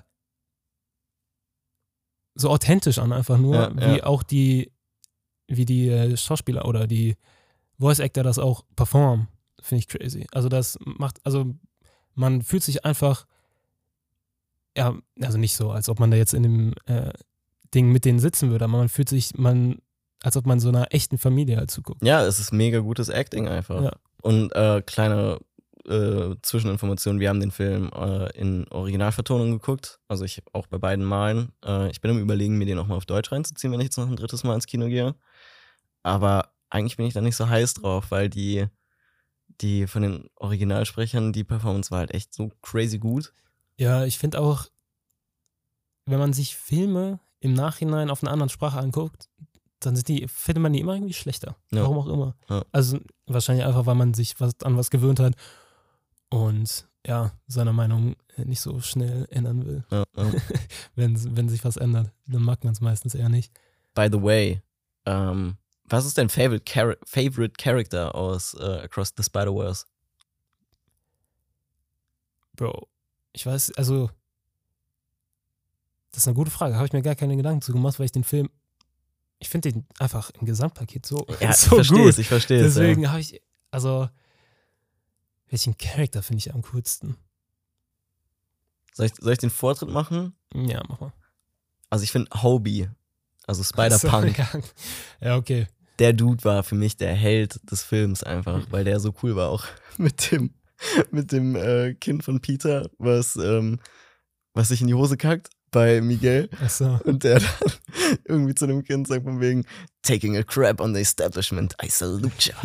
so authentisch an, einfach nur, Ja, wie ja. auch die, wie die äh, Schauspieler oder die Voice Actor das auch performen, finde ich crazy. Also das macht, also man fühlt sich einfach, ja, also nicht so, als ob man da jetzt in dem äh, Ding mit denen sitzen würde, aber man fühlt sich, man, als ob man so einer echten Familie halt zuguckt. Ja, es ist mega gutes Acting einfach. Ja. Und äh, kleine äh, Zwischeninformationen, wir haben den Film äh, in Originalvertonung geguckt, also ich auch bei beiden Malen. Äh, ich bin am Überlegen, mir den auch mal auf Deutsch reinzuziehen, wenn ich jetzt noch ein drittes Mal ins Kino gehe. Aber eigentlich bin ich da nicht so heiß drauf, weil die, die von den Originalsprechern, die Performance war halt echt so crazy gut. Ja, ich finde auch, wenn man sich Filme im Nachhinein auf einer anderen Sprache anguckt, dann sind die, findet man die immer irgendwie schlechter. Ja. Warum auch immer. Ja. Also wahrscheinlich einfach, weil man sich was, an was gewöhnt hat und ja, seine Meinung nicht so schnell ändern will. Ja, ja. wenn, wenn sich was ändert, dann mag man es meistens eher nicht. By the way, ähm, was ist dein favorite, Char- favorite Character aus äh, Across the Spider-Verse? Bro, ich weiß, also das ist eine gute Frage. Habe ich mir gar keine Gedanken zu gemacht, weil ich den Film, ich finde den einfach im Gesamtpaket so, Ja, so ich verstehe gut. es, ich verstehe es. Deswegen Ja. habe ich, also welchen Charakter finde ich am coolsten? Soll ich, soll ich den Vortritt machen? Ja, mach mal. Also ich finde Hobie, also Spider-Punk, So, ja. ja, okay. der Dude war für mich der Held des Films einfach, weil der so cool war auch mit dem, mit dem äh, Kind von Peter, was, ähm, was sich in die Hose kackt bei Miguel. Achso. Und der dann irgendwie zu dem Kind sagt von wegen taking a crap on the establishment, I salute ya.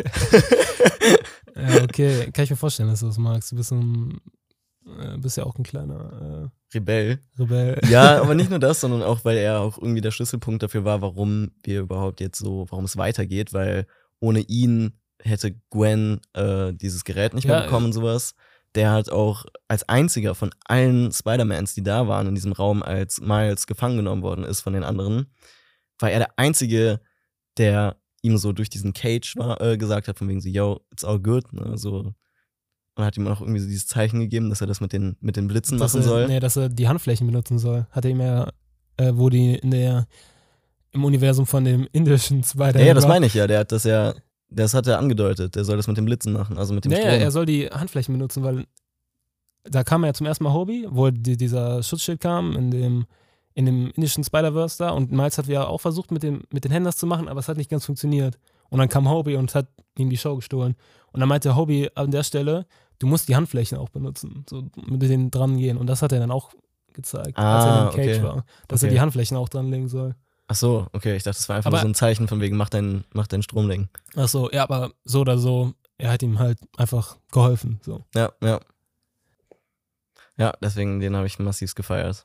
Ja, okay. Kann ich mir vorstellen, dass du das magst. Du bist, ein, äh, bist ja auch ein kleiner Rebell. äh, Rebell. Ja, aber nicht nur das, sondern auch, weil er auch irgendwie der Schlüsselpunkt dafür war, warum wir überhaupt jetzt so, warum es weitergeht, weil ohne ihn hätte Gwen äh, dieses Gerät nicht mehr Ja, bekommen und sowas. Der hat auch als einziger von allen Spider-Mans, die da waren in diesem Raum, als Miles gefangen genommen worden ist von den anderen, war er der Einzige, der ihm so durch diesen Cage war, äh, gesagt hat, von wegen so, yo, it's all good, ne, so. Und hat ihm auch irgendwie so dieses Zeichen gegeben, dass er das mit den, mit den Blitzen dass machen er, soll. Nee, dass er die Handflächen benutzen soll. Hat er ihm ja, äh, wo die in der, im Universum von dem indischen Spider-Man Ja, ja, das war. meine ich ja, der hat das ja, das hat er angedeutet, der soll das mit den Blitzen machen, also mit dem Naja, Strom. er soll die Handflächen benutzen, weil da kam ja zum ersten Mal Hobie, wo die, dieser Schutzschild kam in dem, in dem indischen Spider-Verse da und Miles hat ja auch versucht, mit, dem, mit den Händen das zu machen, aber es hat nicht ganz funktioniert. Und dann kam Hobie und hat ihm die Show gestohlen. Und dann meinte Hobie an der Stelle, du musst die Handflächen auch benutzen, so mit denen dran gehen. Und das hat er dann auch gezeigt, als er Ah, in dem Cage okay. war, dass Okay. er die Handflächen auch dranlegen soll. Ach so, okay, ich dachte, das war einfach Aber- nur so ein Zeichen von wegen, mach dein, mach dein Stromding. Ach so, ja, aber so oder so, er hat ihm halt einfach geholfen. So. Ja, ja. Ja, deswegen, den habe ich massiv gefeiert.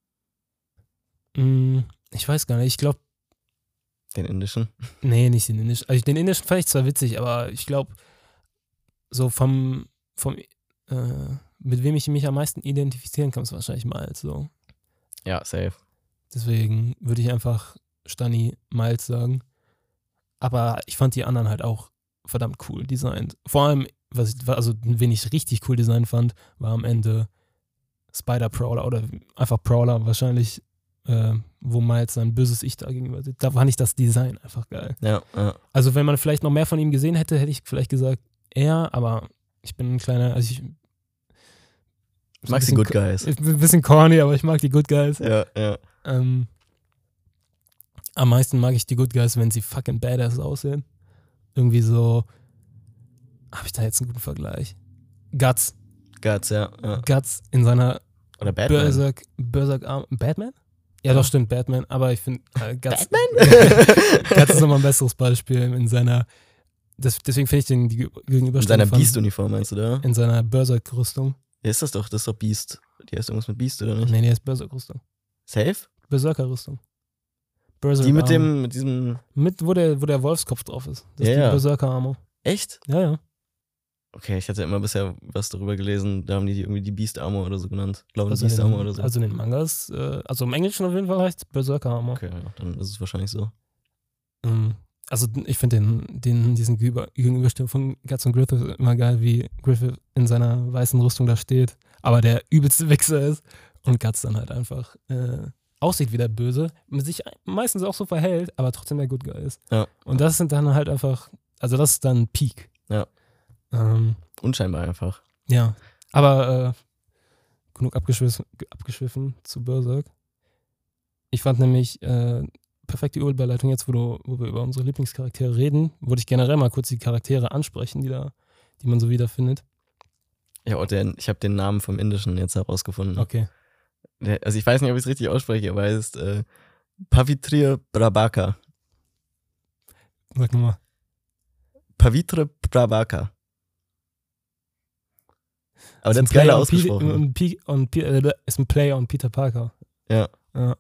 Mm, ich weiß gar nicht, ich glaube, Den indischen. nee, nicht den indischen. Also den indischen fand ich zwar witzig, aber ich glaube, so vom, vom äh, mit wem ich mich am meisten identifizieren kann, ist wahrscheinlich Miles. So. Ja, safe. Deswegen würde ich einfach Stani Miles sagen. Aber ich fand die anderen halt auch verdammt cool designt. Vor allem, was ich, also wen ich richtig cool designt fand, war am Ende Spider-Prowler oder einfach Prowler wahrscheinlich äh, wo Miles sein böses Ich da gegenüber sieht. Da fand ich das Design einfach geil. Ja, ja. Also wenn man vielleicht noch mehr von ihm gesehen hätte, hätte ich vielleicht gesagt, er, aber ich bin ein kleiner, also ich Ich mag die Good Guys. Ich bin ein bisschen corny, aber ich mag die Good Guys. Ja, ja. Ähm, am meisten mag ich die Good Guys, wenn sie fucking badass aussehen. Irgendwie so, habe ich da jetzt einen guten Vergleich? Guts. Guts, ja. ja. Guts in seiner Oder Batman. Berserk, Berserk Arm. Batman? Ja, doch, stimmt, Batman. Aber ich finde, äh, Guts, Batman? Guts ist nochmal ein besseres Beispiel in seiner, das, deswegen finde ich den die In Gegenüberstellung seiner von- Beast-Uniform, meinst du da? in seiner Berserk-Rüstung. Ja, ist das doch, das ist doch Beast. Die heißt irgendwas mit Beast, oder nicht? Nee, nee, ist Berserk-Rüstung. Safe? Berserker-Rüstung. Berserk Die mit Armor. dem, mit diesem. Mit, wo der, wo der Wolfskopf drauf ist. Das Ja, ist die ja. Berserker-Armor. Echt? Ja, ja. Okay, ich hatte immer bisher was darüber gelesen, da haben die die irgendwie die Beast Armor oder so genannt. Ich glaube, Also in, Beast Armor oder den, so. also in den Mangas, äh, also im Englischen auf jeden Fall heißt es Berserker-Armor. Okay, ja, dann ist es wahrscheinlich so. Ähm, also ich finde den, den, diesen Gegenüber- Gegenüberstellung von Guts und Griffith immer geil, wie Griffith in seiner weißen Rüstung da steht, aber der übelste Wichser ist und Guts dann halt einfach äh, aussieht wie der Böse, mit sich meistens auch so verhält, aber trotzdem der Good Guy ist. Ja. Und das sind dann halt einfach, also das ist dann Peak. Ja. Ähm, Unscheinbar einfach. ja, aber äh, genug abgeschwiffen, abgeschwiffen zu Berserk. Ich fand nämlich äh, perfekte Überleitung jetzt, wo, du, wo wir über unsere Lieblingscharaktere reden, würde ich generell mal kurz die Charaktere ansprechen, die da, die man so wiederfindet. Ja, und den, ich habe den Namen vom Indischen jetzt herausgefunden. Okay. Der, also ich weiß nicht, ob ich es richtig ausspreche, aber er heißt äh, Pavitra Prabhaka. Sag nochmal. Pavitra Prabhaka. Aber der Ist hat's ein Play geiler on Pe- ausgesprochen. on Pe- on Pe- äh, Ist ein Play on Peter Parker. Ja. Ja.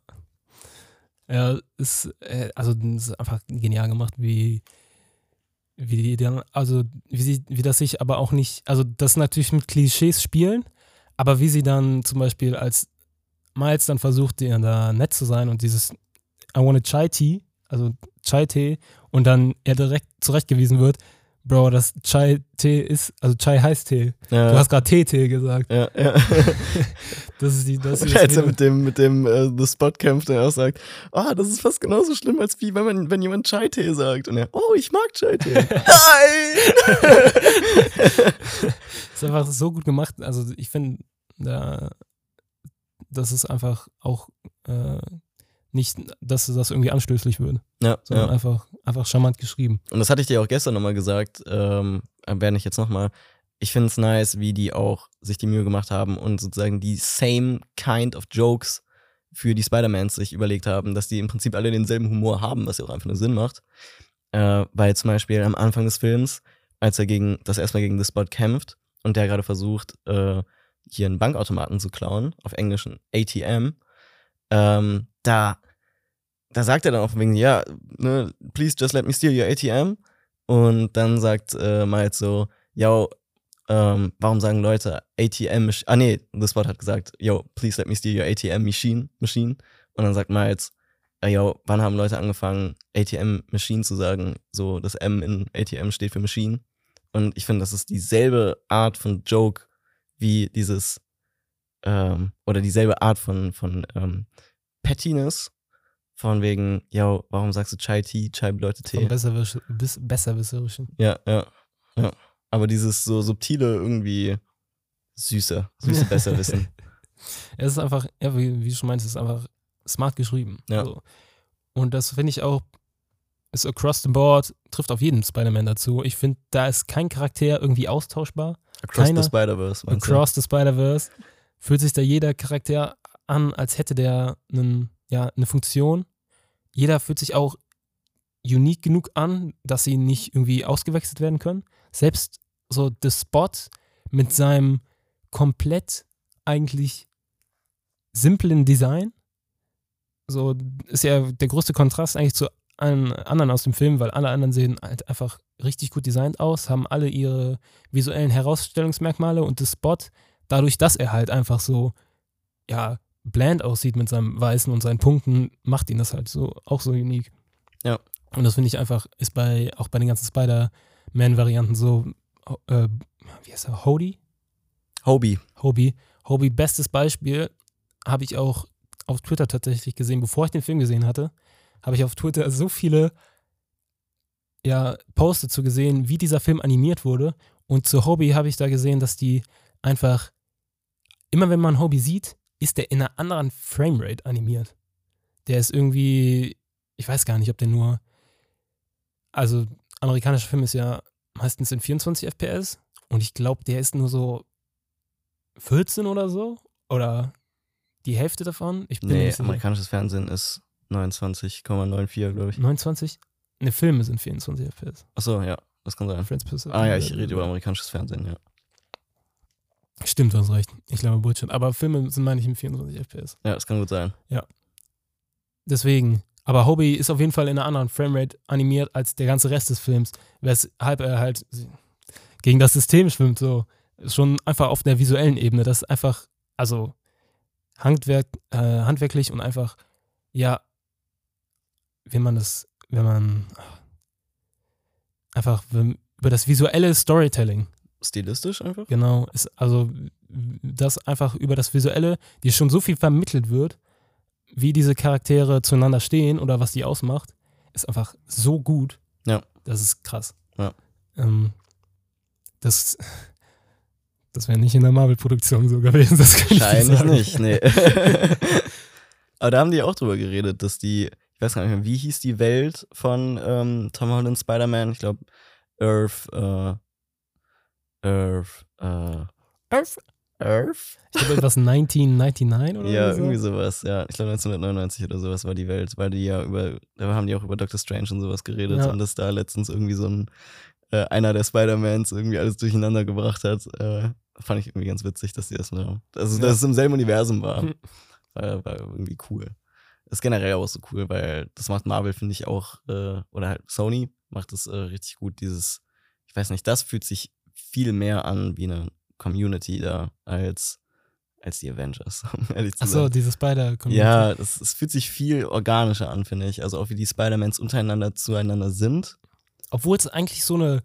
Ja, ist, äh, also das ist einfach genial gemacht, wie, wie die dann, also wie sie, wie das sich aber auch nicht, also das natürlich mit Klischees spielen, aber wie sie dann zum Beispiel als Miles dann versucht, der da nett zu sein und dieses I want a Chai Tea, also Chai Tee, und dann er direkt zurechtgewiesen wird, Bro, das Chai Tee ist, also Chai heißt Tee. Ja. Du hast gerade Tee-Tee gesagt. ja, ja. Das ist die, das ist Als er mit dem, mit dem äh, The Spot kämpft, der auch sagt, oh, das ist fast genauso schlimm, als wie wenn, man, wenn jemand Chai-Tee sagt. Und er, oh, ich mag Chai-Tee. Nein! ist einfach so gut gemacht. Also ich finde, da, das ist einfach auch äh, nicht, dass das irgendwie anstößlich wird, Ja, sondern ja. einfach, einfach charmant geschrieben. Und das hatte ich dir auch gestern nochmal gesagt, ähm, werde ich jetzt nochmal. Ich finde es nice, wie die auch sich die Mühe gemacht haben und sozusagen die same kind of Jokes für die Spider-Mans sich überlegt haben, dass die im Prinzip alle denselben Humor haben, was ja auch einfach nur Sinn macht. Äh, weil zum Beispiel am Anfang des Films, als er gegen das erstmal gegen The Spot kämpft und der gerade versucht, äh, hier einen Bankautomaten zu klauen, auf Englisch ein A T M, ähm, da, da sagt er dann auch wegen, ja, ne, please just let me steal your A T M. Und dann sagt äh, Miles so, yo, ähm, warum sagen Leute A T M, ah nee, The Spot hat gesagt, yo, please let me steal your A T M machine, machine. Und dann sagt Miles, äh, yo, wann haben Leute angefangen, A T M Machine zu sagen? So, das M in A T M steht für Machine. Und ich finde, das ist dieselbe Art von Joke wie dieses, ähm, oder dieselbe Art von, von ähm, Pettiness, von wegen, yo, warum sagst du Chai Tea? Chai bedeutet Vom Tee. Besserwisch- bis- Besserwisserischen. Ja, ja, ja. Aber dieses so subtile, irgendwie süße, süße Besserwissen. Es ist einfach, ja, wie, wie du schon meinst, es ist einfach smart geschrieben. Ja. So. Und das finde ich auch, ist across the board, trifft auf jeden Spider-Man dazu. Ich finde, da ist kein Charakter irgendwie austauschbar. Across Keiner- the Spider-Verse, meinst du? Across the Spider-Verse fühlt sich da jeder Charakter an, als hätte der einen, ja, eine Funktion. Jeder fühlt sich auch unique genug an, dass sie nicht irgendwie ausgewechselt werden können. Selbst so The Spot mit seinem komplett eigentlich simplen Design, so ist ja der größte Kontrast eigentlich zu allen anderen aus dem Film, weil alle anderen sehen halt einfach richtig gut designt aus, haben alle ihre visuellen Herausstellungsmerkmale und The Spot, dadurch, dass er halt einfach so, ja, bland aussieht mit seinem Weißen und seinen Punkten, macht ihn das halt so, auch so unique. Ja. Und das finde ich einfach, ist bei, auch bei den ganzen Spider-Man-Varianten so, äh, wie heißt er, Hody? Hobie. Hobie. Hobie, bestes Beispiel, habe ich auch auf Twitter tatsächlich gesehen, bevor ich den Film gesehen hatte, habe ich auf Twitter so viele ja, Posts dazu gesehen, wie dieser Film animiert wurde. Und zu Hobie habe ich da gesehen, dass die einfach, immer wenn man Hobie sieht, ist der in einer anderen Framerate animiert. Der ist irgendwie, ich weiß gar nicht, ob der nur, also amerikanischer Film ist ja meistens in vierundzwanzig F P S und ich glaube, der ist nur so vierzehn oder so oder die Hälfte davon. Ich bin mir Nee, nicht sicher. amerikanisches Fernsehen ist neunundzwanzig Komma vierundneunzig, glaube ich. neunundzwanzig? Ne, Filme sind vierundzwanzig F P S. Achso, ja, das kann sein. Friends Pacific. Ah ja, ich rede über amerikanisches Fernsehen, ja. Stimmt, du hast recht. Ich glaube Bullshit. Aber Filme sind, meine ich, in vierundzwanzig F P S. Ja, das kann gut sein. Deswegen. Aber Hobie ist auf jeden Fall in einer anderen Framerate animiert als der ganze Rest des Films, weshalb er halt gegen das System schwimmt. So. Ist schon einfach auf der visuellen Ebene. Das ist einfach, also Handwerk, äh, handwerklich und einfach, ja, wenn man das, wenn man einfach wenn, über das visuelle Storytelling. Stilistisch einfach? Genau, ist also das einfach über das Visuelle, die schon so viel vermittelt wird, wie diese Charaktere zueinander stehen oder was die ausmacht, ist einfach so gut. Ja. Das ist krass. Ja. Ähm, das das wäre nicht in der Marvel-Produktion so gewesen, das kann ich Wahrscheinlich sagen. nicht, nee. Aber da haben die auch drüber geredet, dass die, ich weiß gar nicht mehr, wie hieß die Welt von ähm, Tom Holland Spider-Man? Ich glaube, Earth, äh, Earth, äh, Earth? Earth? Ich glaube, etwas neunzehnhundertneunundneunzig oder Ja, so. irgendwie sowas, ja. Ich glaube neunzehnhundertneunundneunzig oder sowas war die Welt, weil die ja über, da haben die auch über Doctor Strange und sowas geredet Ja. und dass da letztens irgendwie so ein, äh, einer der Spider-Mans irgendwie alles durcheinander gebracht hat. Äh, fand ich irgendwie ganz witzig, dass die das mal, also Ja. dass es im selben Universum war. Hm. War, war irgendwie cool. Ist generell auch so cool, weil das macht Marvel, finde ich, auch, äh, oder halt Sony macht es äh, richtig gut, dieses, ich weiß nicht, das fühlt sich viel mehr an wie eine Community da, als, als die Avengers, um ehrlich zu Achso, sein. diese Spider-Community. Ja, es, es fühlt sich viel organischer an, finde ich. Also auch wie die Spider-Mans untereinander zueinander sind. Obwohl es eigentlich so eine,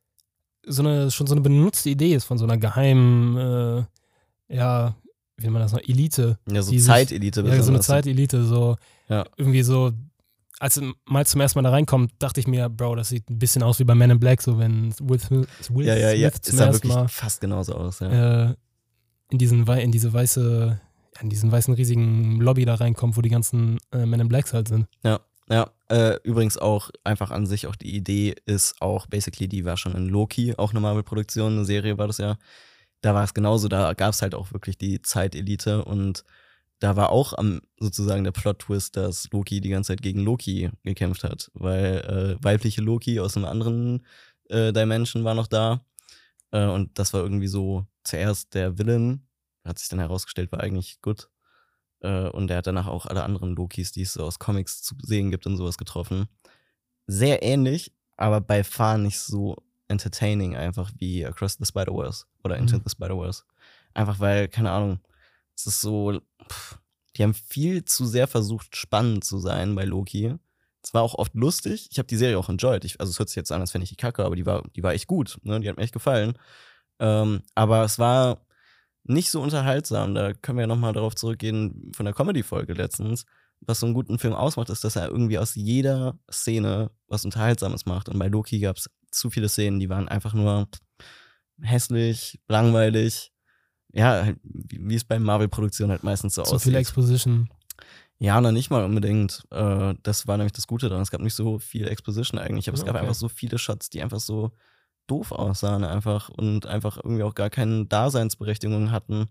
so eine, schon so eine benutzte Idee ist von so einer geheimen, äh, ja, wie nennt man das noch, Elite. Ja, so Die sich- Zeitelite. Ja, so eine besonders. Zeitelite, so Ja. irgendwie so, als es mal zum ersten Mal da reinkommt, dachte ich mir, Bro, das sieht ein bisschen aus wie bei Men in Black, so wenn Will Smith, Will Ja, ja, ja. Smith Es zum sah ersten wirklich Mal fast genauso aus, ja. äh, in, diesen, wei- in diese weiße, ja, in diesen weißen riesigen Lobby da reinkommt, wo die ganzen äh, Men in Blacks halt sind. Ja, äh, übrigens auch einfach an sich auch die Idee ist auch, basically, die war schon in Loki, auch eine Marvel-Produktion, eine Serie war das ja. Da war es genauso, da gab es halt auch wirklich die Zeitelite und da war auch am sozusagen der Plot-Twist, dass Loki die ganze Zeit gegen Loki gekämpft hat, weil äh, weibliche Loki aus einem anderen äh, Dimension war noch da äh, und das war irgendwie so zuerst der Villain, hat sich dann herausgestellt, war eigentlich gut. Äh, und der hat danach auch alle anderen Lokis, die es so aus Comics zu sehen gibt und sowas getroffen. Sehr ähnlich, aber bei far nicht so entertaining einfach wie Across the Spider-Verse oder Into Mhm. the Spider-Verse. Einfach weil, keine Ahnung, es ist so, pff, die haben viel zu sehr versucht, spannend zu sein bei Loki. Es war auch oft lustig. Ich habe die Serie auch enjoyed. Ich, also es hört sich jetzt an, als fände ich die kacke, aber die war, die war echt gut. Ne? Die hat mir echt gefallen. Ähm, aber es war nicht so unterhaltsam. Da können wir ja nochmal darauf zurückgehen von der Comedy-Folge letztens. Was so einen guten Film ausmacht, ist, dass er irgendwie aus jeder Szene was Unterhaltsames macht. Und bei Loki gab es zu viele Szenen, die waren einfach nur hässlich, langweilig. Ja, halt, wie wie es bei Marvel-Produktionen halt meistens so So aussieht. viel Exposition. Ja, noch nicht mal unbedingt. Äh, das war nämlich das Gute daran. Es gab nicht so viel Exposition eigentlich, aber es Ja, gab okay. einfach so viele Shots, die einfach so doof aussahen einfach und einfach irgendwie auch gar keine Daseinsberechtigung hatten.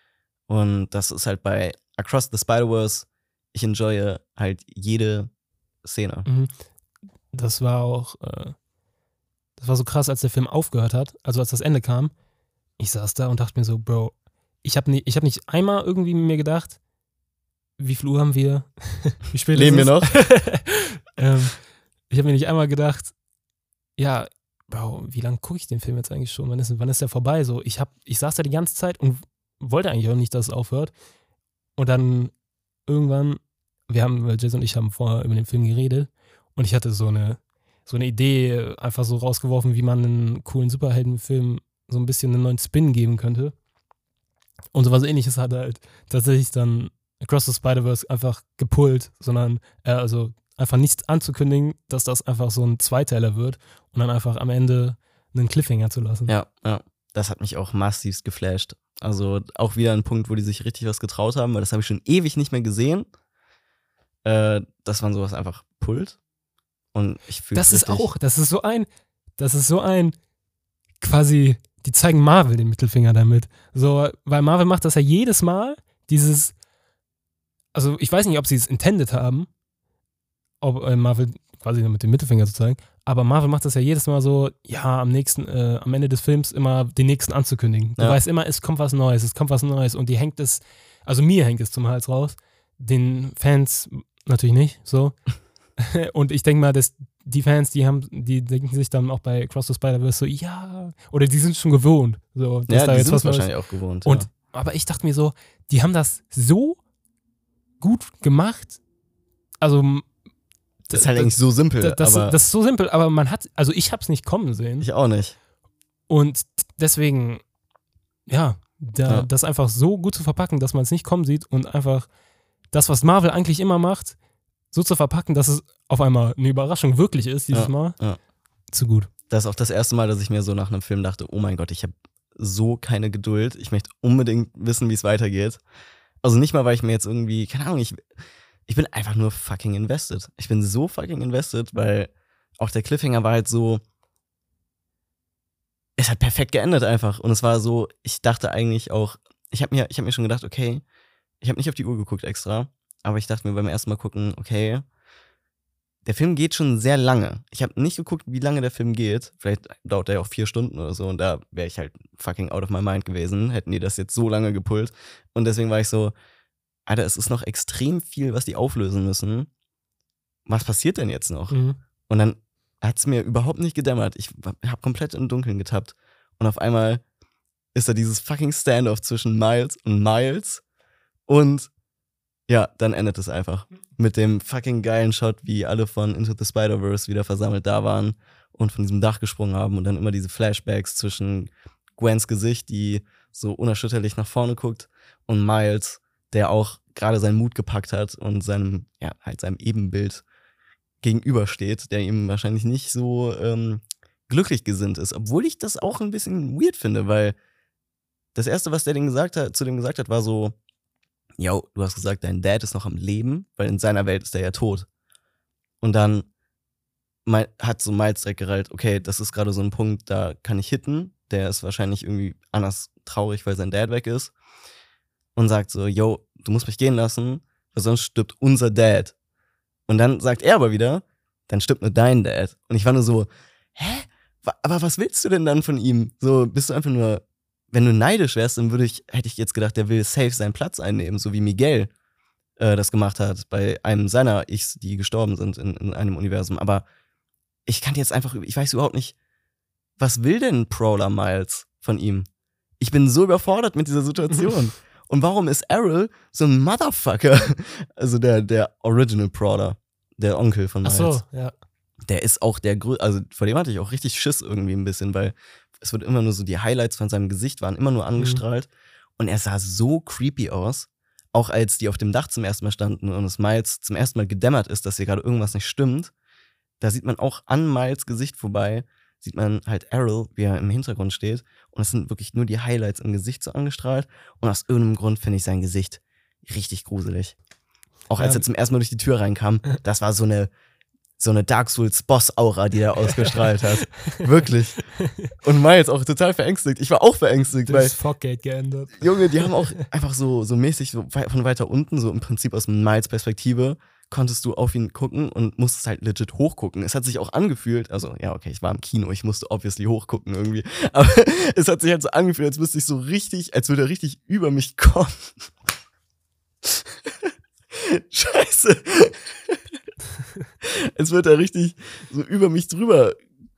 Und das ist halt bei Across the Spider-Verse, ich enjoye halt jede Szene. Mhm. Das war auch, äh, das war so krass, als der Film aufgehört hat, also als das Ende kam. Ich saß da und dachte mir so, Bro, ich habe nicht, ich hab nicht einmal irgendwie mir gedacht, wie viel Uhr haben wir? Wie spät Leben ist wir es? noch? ähm, ich habe mir nicht einmal gedacht, ja, Bro, wie lange gucke ich den Film jetzt eigentlich schon? Wann ist, wann ist der vorbei? So, ich, hab, ich saß da die ganze Zeit und wollte eigentlich auch nicht, dass es aufhört. Und dann irgendwann, wir haben, weil Jason und ich haben vorher über den Film geredet und ich hatte so eine, so eine Idee einfach so rausgeworfen, wie man einen coolen Superheldenfilm so ein bisschen einen neuen Spin geben könnte. Und sowas ähnliches hat halt tatsächlich dann Across the Spider-Verse einfach gepullt, sondern äh, also einfach nichts anzukündigen, dass das einfach so ein Zweiteiler wird und dann einfach am Ende einen Cliffhanger zu lassen. Ja, ja. Das hat mich auch massivst geflasht. Also auch wieder ein Punkt, wo die sich richtig was getraut haben, weil das habe ich schon ewig nicht mehr gesehen, äh, dass man sowas einfach pullt. Und ich fühle Das ist auch, das ist so ein, das ist so ein, quasi, die zeigen Marvel den Mittelfinger damit. So, weil Marvel macht das ja jedes Mal, dieses, also ich weiß nicht, ob sie es intended haben, ob äh, Marvel quasi mit dem Mittelfinger zu zeigen, aber Marvel macht das ja jedes Mal so, ja, am nächsten, äh, am Ende des Films immer den nächsten anzukündigen. Du Ja. weißt immer, es kommt was Neues, es kommt was Neues und die hängt es, also mir hängt es zum Hals raus, den Fans natürlich nicht, so. Und ich denke mal, dass die Fans, die haben, die denken sich dann auch bei Across the Spider-Verse so, ja, oder die sind schon gewohnt, so, dass Ja, da die jetzt sind was es Neues. wahrscheinlich auch gewohnt. Und, ja. aber ich dachte mir so, die haben das so gut gemacht, also Das ist halt eigentlich so simpel, das, das, aber das ist so simpel, aber man hat, also ich habe es nicht kommen sehen. ich auch nicht. Und deswegen, ja, da, Ja. das einfach so gut zu verpacken, dass man es nicht kommen sieht und einfach das, was Marvel eigentlich immer macht, so zu verpacken, dass es auf einmal eine Überraschung wirklich ist, dieses Ja, Mal, ja. zu gut. Das ist auch das erste Mal, dass ich mir so nach einem Film dachte, oh mein Gott, ich habe so keine Geduld. Ich möchte unbedingt wissen, wie es weitergeht. Also nicht mal, weil ich mir jetzt irgendwie, keine Ahnung, ich, ich bin einfach nur fucking invested. Ich bin so fucking invested, weil auch der Cliffhanger war halt so, es hat perfekt geendet einfach. Und es war so, ich dachte eigentlich auch, ich habe mir, ich hab mir schon gedacht, okay, ich habe nicht auf die Uhr geguckt extra, aber ich dachte mir beim ersten Mal gucken, okay, der Film geht schon sehr lange. Ich habe nicht geguckt, wie lange der Film geht. Vielleicht dauert der ja auch vier Stunden oder so und da wäre ich halt fucking out of my mind gewesen, hätten die das jetzt so lange gepullt. Und deswegen war ich so, Alter, es ist noch extrem viel, was die auflösen müssen. Was passiert denn jetzt noch? Mhm. Und dann hat es mir überhaupt nicht gedämmert. Ich habe komplett im Dunkeln getappt. Und auf einmal ist da dieses fucking Standoff zwischen Miles und Miles. Und ja, dann endet es einfach. Mit dem fucking geilen Shot, wie alle von Into the Spider-Verse wieder versammelt da waren und von diesem Dach gesprungen haben. Und dann immer diese Flashbacks zwischen Gwens Gesicht, die so unerschütterlich nach vorne guckt, und Miles, der auch gerade seinen Mut gepackt hat und seinem, ja, halt seinem Ebenbild gegenübersteht, der ihm wahrscheinlich nicht so ähm, glücklich gesinnt ist. Obwohl ich das auch ein bisschen weird finde, weil das Erste, was der dem gesagt hat, zu dem gesagt hat, war so, yo, du hast gesagt, dein Dad ist noch am Leben, weil in seiner Welt ist er ja tot. Und dann mei- hat so Miles direkt gerallt, okay, das ist gerade so ein Punkt, da kann ich hitten. Der ist wahrscheinlich irgendwie anders traurig, weil sein Dad weg ist. Und sagt so, yo, du musst mich gehen lassen, weil sonst stirbt unser Dad. Und dann sagt er aber wieder, dann stirbt nur dein Dad. Und ich war nur so, hä? Wa- Aber was willst du denn dann von ihm? So, bist du einfach nur, wenn du neidisch wärst, dann würde ich, hätte ich jetzt gedacht, der will safe seinen Platz einnehmen, so wie Miguel äh, das gemacht hat bei einem seiner Ichs, die gestorben sind in, in einem Universum. Aber ich kann jetzt einfach, ich weiß überhaupt nicht, was will denn Prowler Miles von ihm? Ich bin so überfordert mit dieser Situation. Und warum ist Errol so ein Motherfucker? Also der, der Original Prowler, der Onkel von Ach Miles. so, ja. Der ist auch der größte, also vor dem hatte ich auch richtig Schiss irgendwie ein bisschen, weil es wird immer nur so, die Highlights von seinem Gesicht waren immer nur angestrahlt. Und er sah so creepy aus. Auch als die auf dem Dach zum ersten Mal standen und es Miles zum ersten Mal gedämmert ist, dass hier gerade irgendwas nicht stimmt. Da sieht man auch an Miles Gesicht vorbei, sieht man halt Errol, wie er im Hintergrund steht. Und es sind wirklich nur die Highlights im Gesicht so angestrahlt. Und aus irgendeinem Grund finde ich sein Gesicht richtig gruselig. Auch als Ja. er zum ersten Mal durch die Tür reinkam, das war so eine, so eine Dark Souls Boss-Aura, die er ausgestrahlt hat. Wirklich. Und Miles auch total verängstigt. Ich war auch verängstigt, weil, Das Foggate geändert. Junge, die haben auch einfach so, so mäßig so wei- von weiter unten, so im Prinzip aus Miles Perspektive, konntest du auf ihn gucken und musstest halt legit hochgucken. Es hat sich auch angefühlt, also ja, okay, ich war im Kino, ich musste obviously hochgucken irgendwie, aber es hat sich halt so angefühlt, als müsste ich so richtig, als würde er richtig über mich kommen. Scheiße. Als würde er richtig so über mich drüber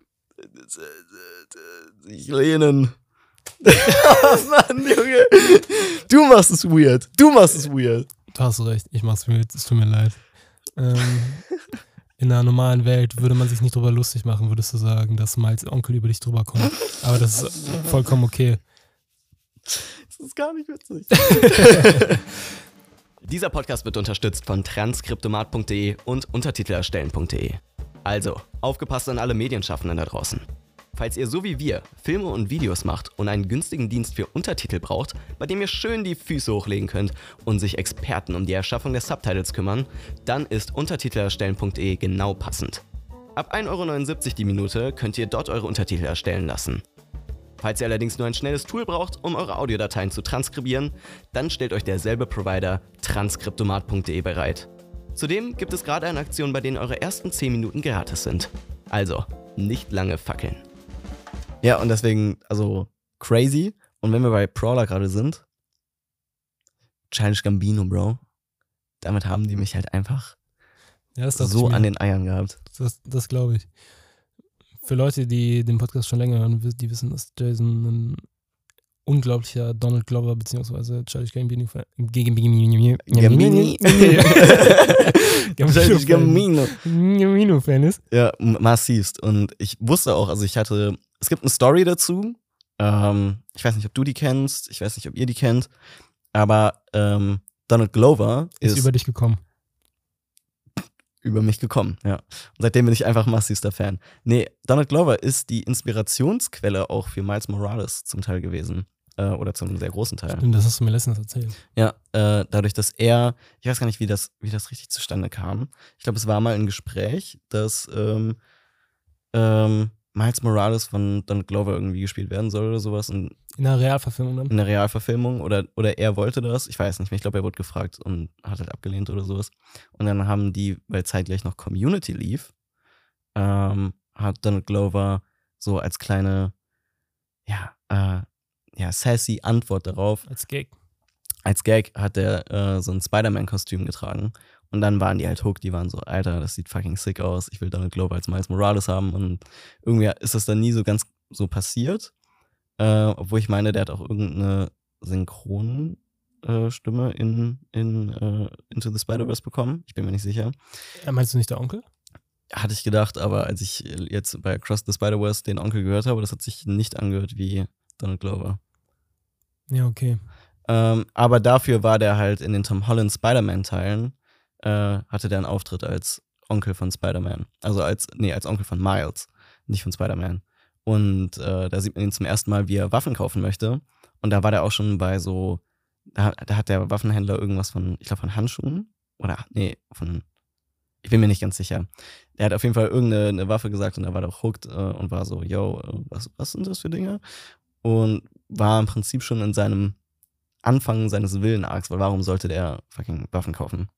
sich lehnen. Oh Mann, Junge. Du machst es weird. Du machst es weird. Du hast recht, ich mach's mir, es tut mir leid. Ähm, in einer normalen Welt würde man sich nicht drüber lustig machen, würdest du sagen, dass Miles Onkel über dich drüber kommt. Aber das ist vollkommen okay. Das ist gar nicht witzig. Dieser Podcast wird unterstützt von transkriptomat punkt de und untertitelerstellen punkt de. Also, aufgepasst an alle Medienschaffenden da draußen. Falls ihr so wie wir Filme und Videos macht und einen günstigen Dienst für Untertitel braucht, bei dem ihr schön die Füße hochlegen könnt und sich Experten um die Erschaffung der Subtitles kümmern, dann ist untertitelerstellen punkt de genau passend. Ab ein Euro neunundsiebzig die Minute könnt ihr dort eure Untertitel erstellen lassen. Falls ihr allerdings nur ein schnelles Tool braucht, um eure Audiodateien zu transkribieren, dann stellt euch derselbe Provider transkriptomat punkt de bereit. Zudem gibt es gerade eine Aktion, bei denen eure ersten zehn Minuten gratis sind. Also, nicht lange fackeln. Ja, und deswegen, also, crazy. Und wenn wir bei Prowler gerade sind, Childish Gambino, Bro, damit haben die mich halt einfach Ja, das so an den Eiern gehabt. Das, das glaube ich. Für Leute, die den Podcast schon länger hören, die wissen, dass Jason ein unglaublicher Donald Glover bzw. Childish Gambino Fan Childish Gambino. Gambino Fan ist. Ja, massivst. Und ich wusste auch, also ich hatte, es gibt eine Story dazu. Ähm, ich weiß nicht, ob du die kennst. Ich weiß nicht, ob ihr die kennt. Aber ähm, Donald Glover ist, Ist über dich gekommen. über mich gekommen, ja. Und seitdem bin ich einfach massivster Fan. Nee, Donald Glover ist die Inspirationsquelle auch für Miles Morales zum Teil gewesen. Äh, oder zum sehr großen Teil. Stimmt, das hast du mir letztens erzählt. Ja, äh, dadurch, dass er, ich weiß gar nicht, wie das, wie das richtig zustande kam. Ich glaube, es war mal ein Gespräch, dass ähm, ähm, Miles Morales von Donald Glover irgendwie gespielt werden soll oder sowas. Und In einer Realverfilmung dann? in der Realverfilmung oder, oder er wollte das, ich weiß nicht mehr, ich glaube, er wurde gefragt und hat halt abgelehnt oder sowas. Und dann haben die, weil zeitgleich noch Community lief, ähm, hat Donald Glover so als kleine, ja, äh, ja, sassy Antwort darauf, Als Gag. als Gag hat er äh, so ein Spider-Man-Kostüm getragen. Und dann waren die halt hooked, die waren so, Alter, das sieht fucking sick aus, ich will Donald Glover als Miles Morales haben. Und irgendwie ist das dann nie so ganz so passiert. Äh, obwohl ich meine, der hat auch irgendeine Synchronstimme äh, in, in äh, Into the Spider-Verse bekommen. Ich bin mir nicht sicher. Ja, meinst du nicht der Onkel? Hatte ich gedacht, aber als ich jetzt bei Across the Spider-Verse den Onkel gehört habe, das hat sich nicht angehört wie Donald Glover. Ja, okay. Ähm, aber dafür war der halt in den Tom Holland Spider-Man-Teilen, äh, hatte der einen Auftritt als Onkel von Spider-Man. Also als, nee, als Onkel von Miles, nicht von Spider-Man. Und äh, da sieht man ihn zum ersten Mal, wie er Waffen kaufen möchte. Und da war der auch schon bei so, da, da hat der Waffenhändler irgendwas von, ich glaube von Handschuhen. Oder, nee, von, ich bin mir nicht ganz sicher. Er hat auf jeden Fall irgendeine eine Waffe gesagt und da war der auch hooked äh, und war so, yo, äh, was, was sind das für Dinge? Und war im Prinzip schon in seinem Anfang seines Willen-Arcs, weil warum sollte der fucking Waffen kaufen?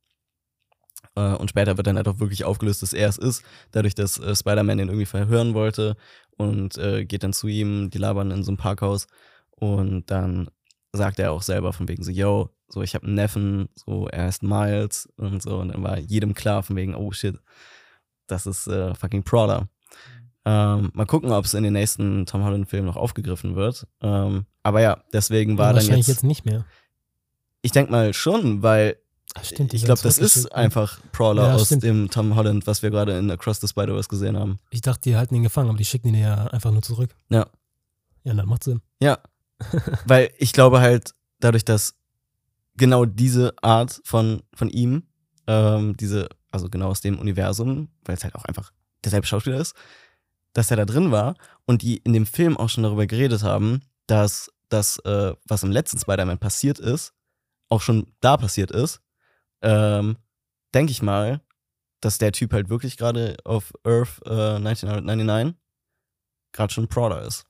Äh, und später wird dann halt auch wirklich aufgelöst, dass er es ist, dadurch, dass äh, Spider-Man ihn irgendwie verhören wollte und äh, geht dann zu ihm, die labern in so einem Parkhaus und dann sagt er auch selber von wegen so, yo, so ich habe einen Neffen, so er heißt Miles und so und dann war jedem klar von wegen, oh shit, das ist äh, fucking Prowler. Ähm, mal gucken, ob es in den nächsten Tom Holland-Filmen noch aufgegriffen wird. Ähm, aber ja, deswegen war Ja, dann wahrscheinlich jetzt, jetzt nicht mehr. ich denke mal schon, weil Ach, stimmt, die ich werden glaube, das ist zurückgeschickt, ne? einfach Prowler Ja, aus stimmt. dem Tom Holland, was wir gerade in Across the Spider-Verse gesehen haben. Ich dachte, die halten ihn gefangen, aber die schicken ihn ja einfach nur zurück. Ja. Ja, dann macht Sinn. Ja, weil ich glaube halt, dadurch, dass genau diese Art von, von ihm, ähm, diese, also genau aus dem Universum, weil es halt auch einfach derselbe Schauspieler ist, dass er da drin war und die in dem Film auch schon darüber geredet haben, dass das, äh, was im letzten Spider-Man passiert ist, auch schon da passiert ist, ähm, denke ich mal, dass der Typ halt wirklich gerade auf Earth äh, neunzehnhundertneunundneunzig gerade schon Prowler ist.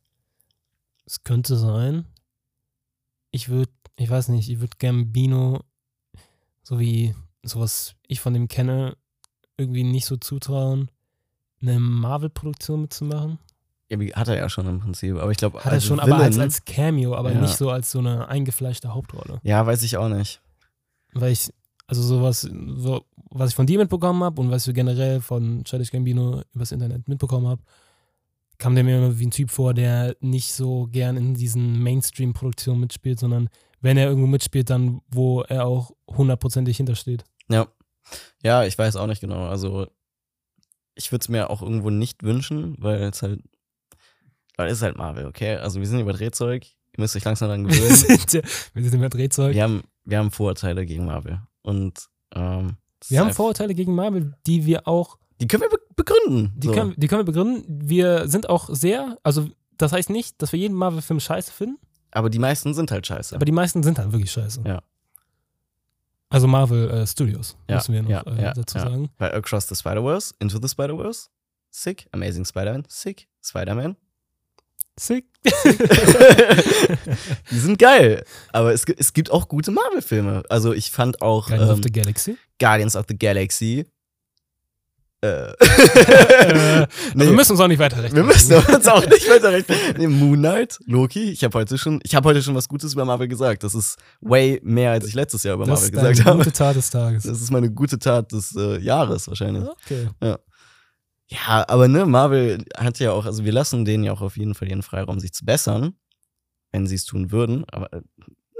Es könnte sein. Ich würde, ich weiß nicht, ich würde Gambino, so wie sowas ich von dem kenne, irgendwie nicht so zutrauen, eine Marvel-Produktion mitzumachen. Ja, wie- hat er ja schon im Prinzip, aber ich glaube, Hat er schon, aber als, als Cameo, aber Ja. nicht so als so eine eingefleischte Hauptrolle. Ja, weiß ich auch nicht. Weil ich, also sowas, so, was ich von dir mitbekommen habe und was ich generell von Childish Gambino übers Internet mitbekommen habe, kam der mir immer wie ein Typ vor, der nicht so gern in diesen Mainstream-Produktionen mitspielt, sondern wenn er irgendwo mitspielt, dann wo er auch hundertprozentig hintersteht. Ja. Ja, ich weiß auch nicht genau. Also, ich würde es mir auch irgendwo nicht wünschen, weil es halt, weil es ist halt Marvel, okay? Also, wir sind über Drehzeug, ihr müsst euch langsam daran Wir gewöhnen. sind, ja- wir sind immer Drehzeug. wir, haben, wir haben Vorurteile gegen Marvel. Und ähm, wir haben Vorurteile gegen Marvel, die wir auch. Die können wir be- begründen. Die, so. können, die können wir begründen. Wir sind auch sehr, also das heißt nicht, dass wir jeden Marvel-Film scheiße finden. Aber die meisten sind halt scheiße. Aber die meisten sind halt wirklich scheiße. Ja. Also Marvel äh, Studios, ja, müssen wir noch ja, äh, ja, dazu ja. sagen. Bei Across the Spider-Verse, Into the Spider-Verse, sick. Amazing Spider-Man, sick. Spider-Man. Sick. Die sind geil. Aber es, es gibt auch gute Marvel-Filme. Also ich fand auch Guardians ähm, of the Galaxy. Guardians of the Galaxy. Äh. äh, nee. Wir müssen uns auch nicht weiterrechnen. Wir müssen uns auch nicht weiterrechnen. Nee, Moon Knight, Loki. Ich habe heute schon, ich habe heute schon was Gutes über Marvel gesagt. Das ist way mehr, als ich letztes Jahr über das Marvel ist deine gesagt habe. gute Tat des Tages. Das ist meine gute Tat des äh, Jahres wahrscheinlich. Okay. Ja. Ja, aber ne, Marvel hat ja auch, also wir lassen denen ja auch auf jeden Fall ihren Freiraum, sich zu bessern, wenn sie es tun würden. Aber äh,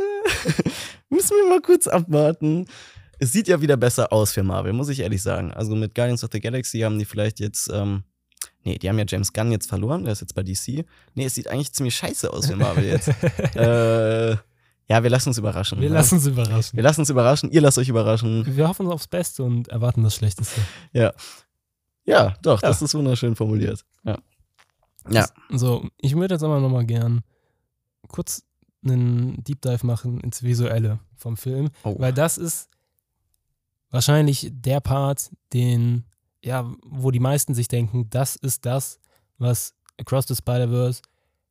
müssen wir mal kurz abwarten. Es sieht ja wieder besser aus für Marvel, muss ich ehrlich sagen. Also mit Guardians of the Galaxy haben die vielleicht jetzt, ähm, nee, die haben ja James Gunn jetzt verloren, der ist jetzt bei D C. Nee, es sieht eigentlich ziemlich scheiße aus für Marvel jetzt. äh, ja, wir lassen uns überraschen. Wir ne? lassen uns überraschen. Wir lassen uns überraschen, ihr lasst euch überraschen. Wir hoffen aufs Beste und erwarten das Schlechteste. Ja. Ja, doch, Ja. das ist wunderschön formuliert. Ja. Ja. So, ich würde jetzt aber nochmal gern kurz einen Deep Dive machen ins Visuelle vom Film, Oh. weil das ist wahrscheinlich der Part, den, ja, wo die meisten sich denken, das ist das, was Across the Spider-Verse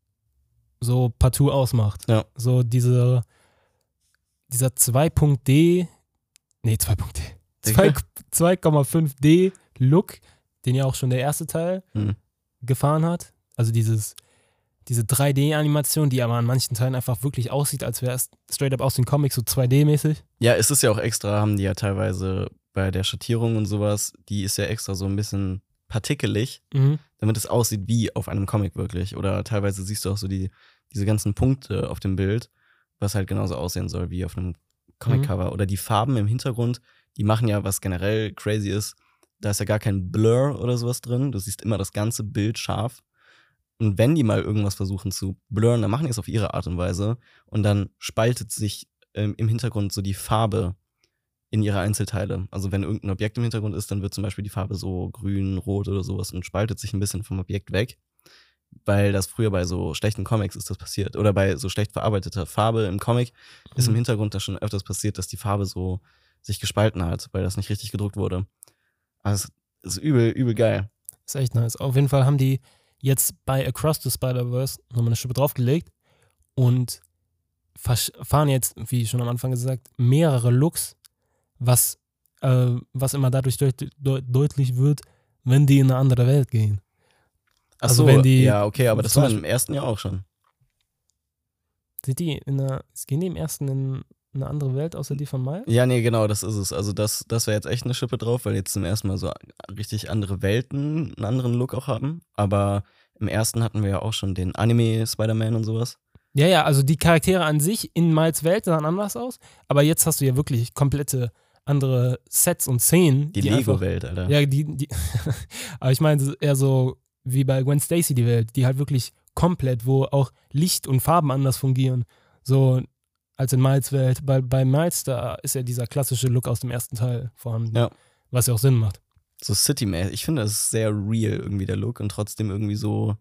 so partout ausmacht. Ja. So diese, dieser zwei Punkt D, nee, zwei Punkt D, zwei Komma fünf D Look, den ja auch schon der erste Teil Hm. gefahren hat. Also dieses, diese drei D-Animation, die aber an manchen Teilen einfach wirklich aussieht, als wäre es straight up aus den Comics so zwei D-mäßig. Ja, es ist ja auch extra, haben die ja teilweise bei der Schattierung und sowas, die ist ja extra so ein bisschen partikelig, Mhm. damit es aussieht wie auf einem Comic wirklich. Oder teilweise siehst du auch so die, diese ganzen Punkte auf dem Bild, was halt genauso aussehen soll wie auf einem Comic-Cover. Oder die Farben im Hintergrund, die machen ja, was generell crazy ist, da ist ja gar kein Blur oder sowas drin. Du siehst immer das ganze Bild scharf. Und wenn die mal irgendwas versuchen zu blurren, dann machen die es auf ihre Art und Weise. Und dann spaltet sich ähm, im Hintergrund so die Farbe in ihre Einzelteile. Also wenn irgendein Objekt im Hintergrund ist, dann wird zum Beispiel die Farbe so grün, rot oder sowas und spaltet sich ein bisschen vom Objekt weg. Weil das früher bei so schlechten Comics ist das passiert. Oder bei so schlecht verarbeiteter Farbe im Comic ist im Mhm. Hintergrund das schon öfters passiert, dass die Farbe so sich gespalten hat, weil das nicht richtig gedruckt wurde. Also es ist übel, übel geil. Ist echt nice. Auf jeden Fall haben die jetzt bei Across the Spider-Verse nochmal eine Schippe draufgelegt und versch- fahren jetzt, wie schon am Anfang gesagt, mehrere Looks, was, äh, was immer dadurch deut- deut- deutlich wird, wenn die in eine andere Welt gehen. Ach Also so, wenn die- ja, okay, aber das zum war Beispiel- im ersten Jahr auch schon. Sind die in einer, gehen die im ersten in eine andere Welt, außer die von Miles? Ja, nee, genau, das ist es. Also das, das wäre jetzt echt eine Schippe drauf, weil jetzt zum ersten Mal so richtig andere Welten einen anderen Look auch haben. Aber im ersten hatten wir ja auch schon den Anime-Spider-Man und sowas. Ja, ja, also die Charaktere an sich in Miles Welt sahen anders aus, aber jetzt hast du ja wirklich komplette andere Sets und Szenen. Die, einfach- Lego-Welt, Alter. Ja, die, die aber ich meine eher so wie bei Gwen Stacy die Welt, die halt wirklich komplett, wo auch Licht und Farben anders fungieren, so als in Miles Welt. Bei, bei Miles, da ist ja dieser klassische Look aus dem ersten Teil vorhanden, Ja. was ja auch Sinn macht. So City-mäßig. Ich finde, das ist sehr real irgendwie der Look und trotzdem irgendwie so.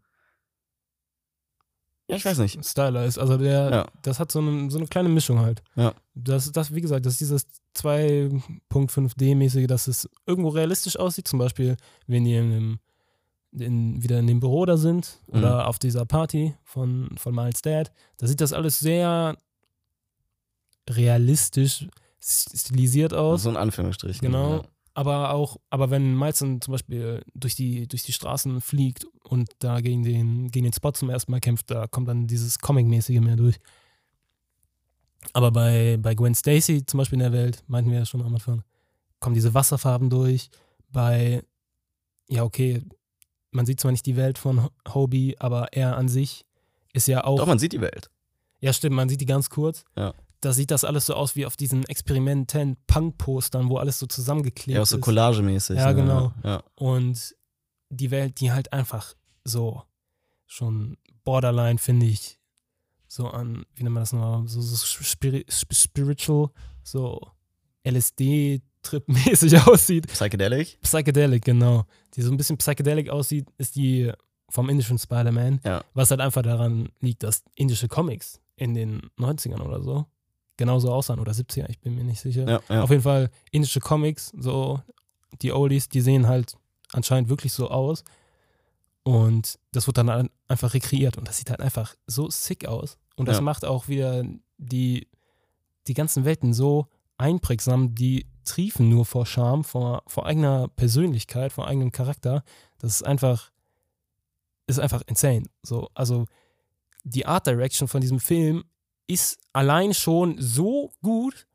Ja, ich weiß nicht. Styler ist, also der, Ja. das hat so eine, so eine kleine Mischung halt. Ja. Das ist das, wie gesagt, das ist dieses zwei Punkt fünf D-mäßige, dass es irgendwo realistisch aussieht, zum Beispiel, wenn die in dem, in, wieder in dem Büro da sind oder Mhm. auf dieser Party von, von Miles Dad, da sieht das alles sehr realistisch stilisiert aus. So in Anführungsstrichen. Genau. Ja. Aber auch, aber wenn Miles dann zum Beispiel durch die, durch die Straßen fliegt und da gegen den, gegen den Spot zum ersten Mal kämpft, da kommt dann dieses Comic-mäßige mehr durch. Aber bei, bei Gwen Stacy zum Beispiel in der Welt, meinten wir ja schon am Anfang, kommen diese Wasserfarben durch. Bei, ja okay, man sieht zwar nicht die Welt von Hobie, aber er an sich ist ja auch... Doch, man sieht die Welt. Ja, stimmt, man sieht die ganz kurz. Ja. Da sieht das alles so aus wie auf diesen experimentellen Punk-Postern, wo alles so zusammengeklebt Ja, auch so ist. collagemäßig. Ja, ne? genau. Ja. Und die Welt, die halt einfach so schon borderline, finde ich, so an, wie nennt man das nochmal, so, so spiri spiritual, so L S D-Trip-mäßig aussieht. Psychedelic? Psychedelic, genau. Die so ein bisschen psychedelic aussieht, ist die vom indischen Spider-Man. Ja. Was halt einfach daran liegt, dass indische Comics in den neunzigern oder so genauso aussahen. Oder siebziger, ich bin mir nicht sicher. Ja, ja. Auf jeden Fall indische Comics, so die Oldies, die sehen halt anscheinend wirklich so aus. Und das wird dann einfach rekreiert. Und das sieht halt einfach so sick aus. Und das Ja. macht auch wieder die, die ganzen Welten so einprägsam, die triefen nur vor Charme, vor, vor eigener Persönlichkeit, vor eigenem Charakter. Das ist einfach, ist einfach insane. So, also die Art Direction von diesem Film ist allein schon so gut,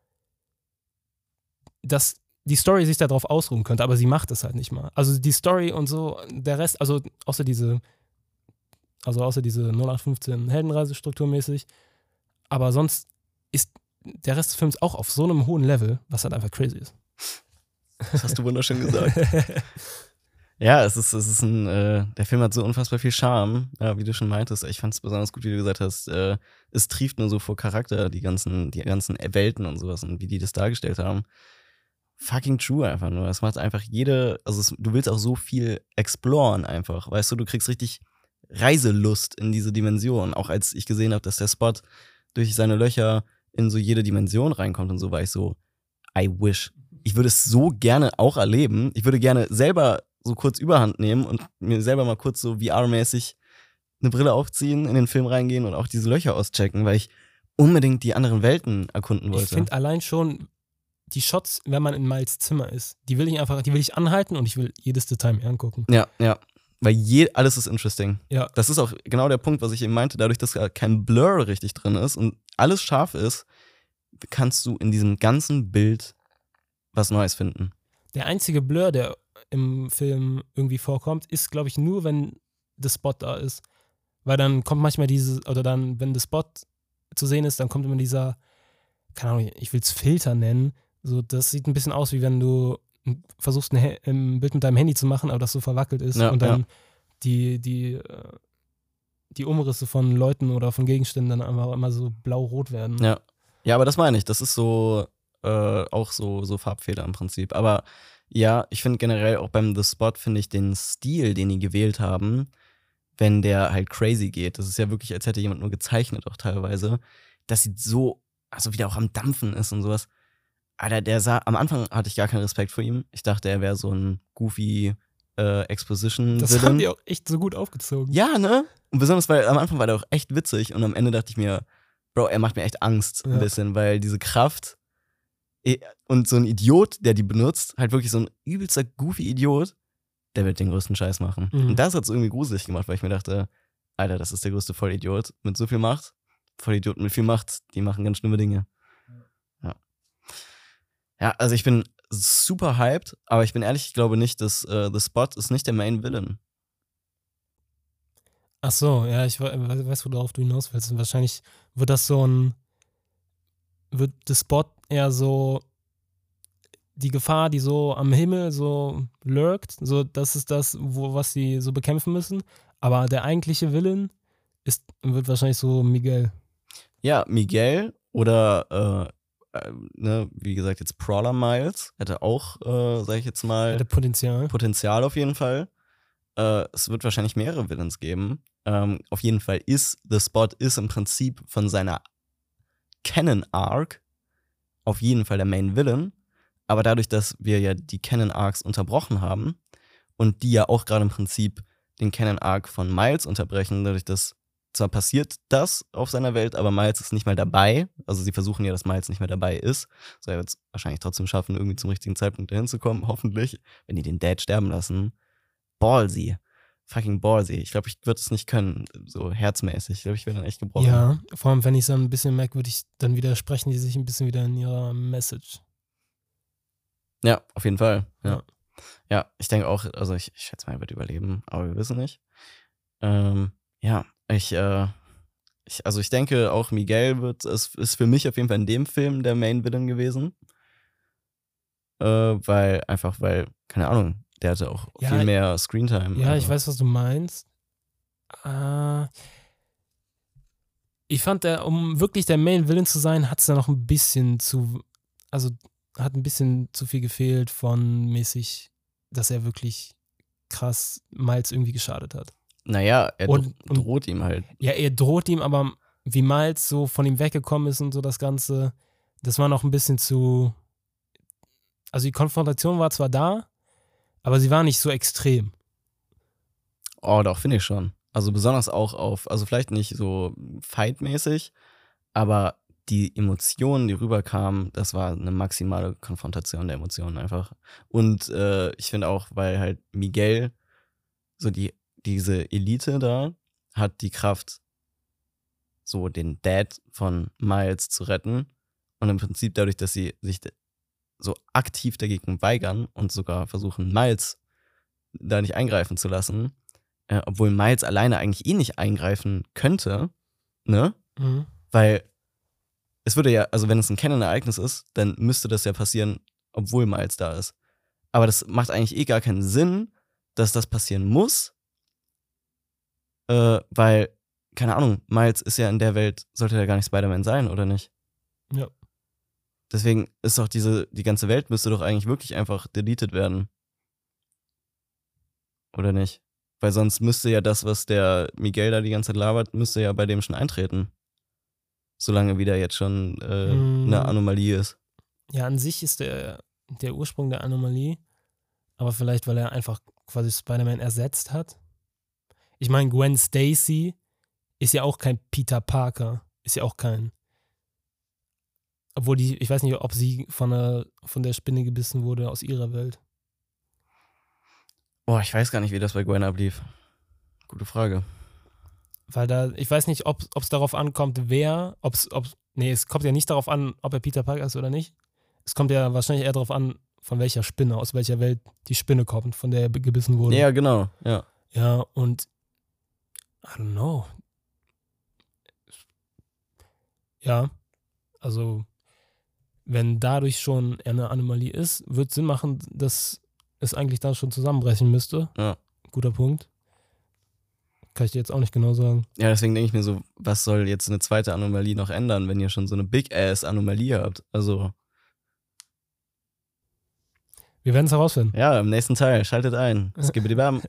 dass die Story sich darauf ausruhen könnte, aber sie macht es halt nicht mal. Also die Story und so, der Rest, also außer diese, also außer diese null acht fünfzehn Heldenreisestruktur mäßig, aber sonst ist der Rest des Films auch auf so einem hohen Level, was halt einfach crazy ist. Das hast du wunderschön gesagt. Ja, es ist, es ist ein, äh, der Film hat so unfassbar viel Charme, ja, wie du schon meintest. Ich fand es besonders gut, wie du gesagt hast, äh, es trieft nur so vor Charakter, die ganzen, die ganzen Welten und sowas und wie die das dargestellt haben. Fucking true einfach nur. Es macht einfach jede, also es, du willst auch so viel exploren einfach, weißt du, du kriegst richtig Reiselust in diese Dimension. Auch als ich gesehen habe, dass der Spot durch seine Löcher in so jede Dimension reinkommt und so, war ich so, I wish. Ich würde es so gerne auch erleben. Ich würde gerne selber so kurz Überhand nehmen und mir selber mal kurz so V R-mäßig eine Brille aufziehen, in den Film reingehen und auch diese Löcher auschecken, weil ich unbedingt die anderen Welten erkunden wollte. Ich finde allein schon die Shots, wenn man in Miles Zimmer ist, die will ich einfach, die will ich anhalten und ich will jedes Detail mir angucken. Ja, ja. Weil je, alles ist interesting. Ja. Das ist auch genau der Punkt, was ich eben meinte. Dadurch, dass kein Blur richtig drin ist und alles scharf ist, kannst du in diesem ganzen Bild was Neues finden. Der einzige Blur, der im Film irgendwie vorkommt, ist, glaube ich, nur, wenn The Spot da ist. Weil dann kommt manchmal diese, oder dann, wenn The Spot zu sehen ist, dann kommt immer dieser, keine Ahnung, ich will es Filter nennen. So, das sieht ein bisschen aus, wie wenn du versuchst, ein, ein Bild mit deinem Handy zu machen, aber das so verwackelt ist. Ja, und dann ja. die, die, die Umrisse von Leuten oder von Gegenständen dann einfach immer so blau-rot werden. Ja. Ja, aber das meine ich. Das ist so äh, auch so, so Farbfehler im Prinzip. Aber ja, ich finde generell auch beim The Spot, finde ich den Stil, den die gewählt haben, wenn der halt crazy geht. Das ist ja wirklich, als hätte jemand nur gezeichnet auch teilweise. Das sieht so, also wie der auch am Dampfen ist und sowas. Alter, der sah, am Anfang hatte ich gar keinen Respekt vor ihm. Ich dachte, er wäre so ein goofy äh, Exposition-Villain. Das haben die auch echt so gut aufgezogen. Ja, ne? Und besonders, weil am Anfang war der auch echt witzig und am Ende dachte ich mir, Bro, er macht mir echt Angst ein Ja. bisschen, weil diese Kraft und so ein Idiot, der die benutzt, halt wirklich so ein übelster goofy Idiot, der wird den größten Scheiß machen. Mhm. Und das hat es irgendwie gruselig gemacht, weil ich mir dachte, Alter, das ist der größte Vollidiot mit so viel Macht. Vollidioten mit viel Macht, die machen ganz schlimme Dinge. Ja. Ja, also ich bin super hyped, aber ich bin ehrlich, ich glaube nicht, dass äh, The Spot ist nicht der Main Villain. Ach so, ja, ich we- we- weiß, worauf du hinaus willst. Wahrscheinlich wird das so ein, wird The Spot eher so die Gefahr, die so am Himmel so lurkt, so das ist das, wo, was sie so bekämpfen müssen. Aber der eigentliche Villain ist, wird wahrscheinlich so Miguel. Ja, Miguel oder äh, äh, ne, wie gesagt, jetzt Prowler Miles hätte auch, äh, sag ich jetzt mal, Der Potenzial. Potenzial auf jeden Fall. Äh, es wird wahrscheinlich mehrere Villains geben. Ähm, auf jeden Fall ist The Spot ist im Prinzip von seiner Canon Arc auf jeden Fall der Main Villain. Aber dadurch, dass wir ja die Canon Arcs unterbrochen haben und die ja auch gerade im Prinzip den Canon Arc von Miles unterbrechen, dadurch, dass zwar passiert das auf seiner Welt, aber Miles ist nicht mehr dabei. Also sie versuchen ja, dass Miles nicht mehr dabei ist. So, er wird es wahrscheinlich trotzdem schaffen, irgendwie zum richtigen Zeitpunkt dahin zu kommen, hoffentlich. Wenn die den Dad sterben lassen. Ballsy. Fucking ballsy. Ich glaube, ich würde es nicht können, so herzmäßig. Ich glaube, ich wäre dann echt gebrochen. Ja, vor allem, wenn ich es dann ein bisschen merkwürdig, dann widersprechen die sich ein bisschen wieder in ihrer Message. Ja, auf jeden Fall. Ja, Ja. ja ich denke auch, also ich, ich schätze mal, er wird überleben, aber wir wissen nicht. Ähm, ja, ich, äh, ich, also ich denke auch Miguel wird, es ist für mich auf jeden Fall in dem Film der Main Villain gewesen. Äh, weil, einfach weil, keine Ahnung, der hatte auch Ja, viel mehr Screentime. Ja, ich also. weiß, was du meinst. Äh, ich fand, der, um wirklich der Main Villain zu sein, hat es da noch ein bisschen zu. Also, hat ein bisschen zu viel gefehlt von mäßig, dass er wirklich krass Miles irgendwie geschadet hat. Naja, er Und- dro- droht ihm halt. Ja, er droht ihm, aber wie Miles so von ihm weggekommen ist und so das Ganze, das war noch ein bisschen zu. Also die Konfrontation war zwar da, aber sie war nicht so extrem. Oh, doch, finde ich schon. Also besonders auch auf, also vielleicht nicht so fightmäßig, aber die Emotionen, die rüberkamen, das war eine maximale Konfrontation der Emotionen einfach. Und äh, ich finde auch, weil halt Miguel, so die, diese Elite da, hat die Kraft, so den Dad von Miles zu retten. Und im Prinzip dadurch, dass sie sich so aktiv dagegen weigern und sogar versuchen, Miles da nicht eingreifen zu lassen, äh, obwohl Miles alleine eigentlich eh nicht eingreifen könnte, ne? Mhm. Weil es würde ja, also wenn es ein Canon-Ereignis ist, dann müsste das ja passieren, obwohl Miles da ist. Aber das macht eigentlich eh gar keinen Sinn, dass das passieren muss, äh, weil, keine Ahnung, Miles ist ja in der Welt, sollte ja gar nicht Spider-Man sein, oder nicht? Ja. Deswegen ist doch diese, die ganze Welt müsste doch eigentlich wirklich einfach deleted werden. Oder nicht? Weil sonst müsste ja das, was der Miguel da die ganze Zeit labert, müsste ja bei dem schon eintreten. Solange wieder jetzt schon äh, Mm. eine Anomalie ist. Ja, an sich ist der, der Ursprung der Anomalie, aber vielleicht, weil er einfach quasi Spider-Man ersetzt hat. Ich meine, Gwen Stacy ist ja auch kein Peter Parker, ist ja auch kein. Obwohl die, ich weiß nicht, ob sie von der, von der Spinne gebissen wurde aus ihrer Welt. Boah, ich weiß gar nicht, wie das bei Gwen ablief. Gute Frage. Weil da, ich weiß nicht, ob es darauf ankommt, wer, ob es, nee, es kommt ja nicht darauf an, ob er Peter Parker ist oder nicht. Es kommt ja wahrscheinlich eher darauf an, von welcher Spinne, aus welcher Welt die Spinne kommt, von der er gebissen wurde. Ja, genau. Ja. Ja, und I don't know. Ja, also wenn dadurch schon eine Anomalie ist, wird es Sinn machen, dass es eigentlich dann schon zusammenbrechen müsste. Ja. Guter Punkt. Kann ich dir jetzt auch nicht genau sagen. Ja, deswegen denke ich mir so, was soll jetzt eine zweite Anomalie noch ändern, wenn ihr schon so eine Big-Ass-Anomalie habt? Also, Wir werden es herausfinden. ja, im nächsten Teil, schaltet ein. Skibbidi-bam.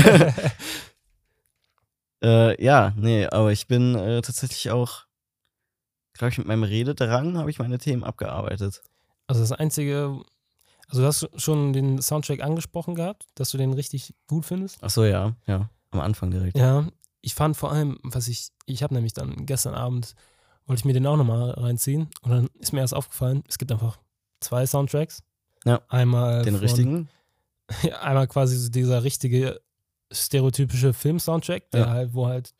äh, ja, nee, aber ich bin äh, tatsächlich auch, glaube ich, mit meinem Rededrang habe ich meine Themen abgearbeitet. Also das Einzige, also du hast schon den Soundtrack angesprochen gehabt, dass du den richtig gut findest. Ach so, ja, ja, am Anfang direkt. Ja, ich fand vor allem, was ich, ich habe nämlich dann gestern Abend, wollte ich mir den auch nochmal reinziehen und dann ist mir erst aufgefallen, es gibt einfach zwei Soundtracks. Ja, einmal den von, richtigen? Ja, einmal quasi so dieser richtige stereotypische Film-Soundtrack, der Ja. halt, wo halt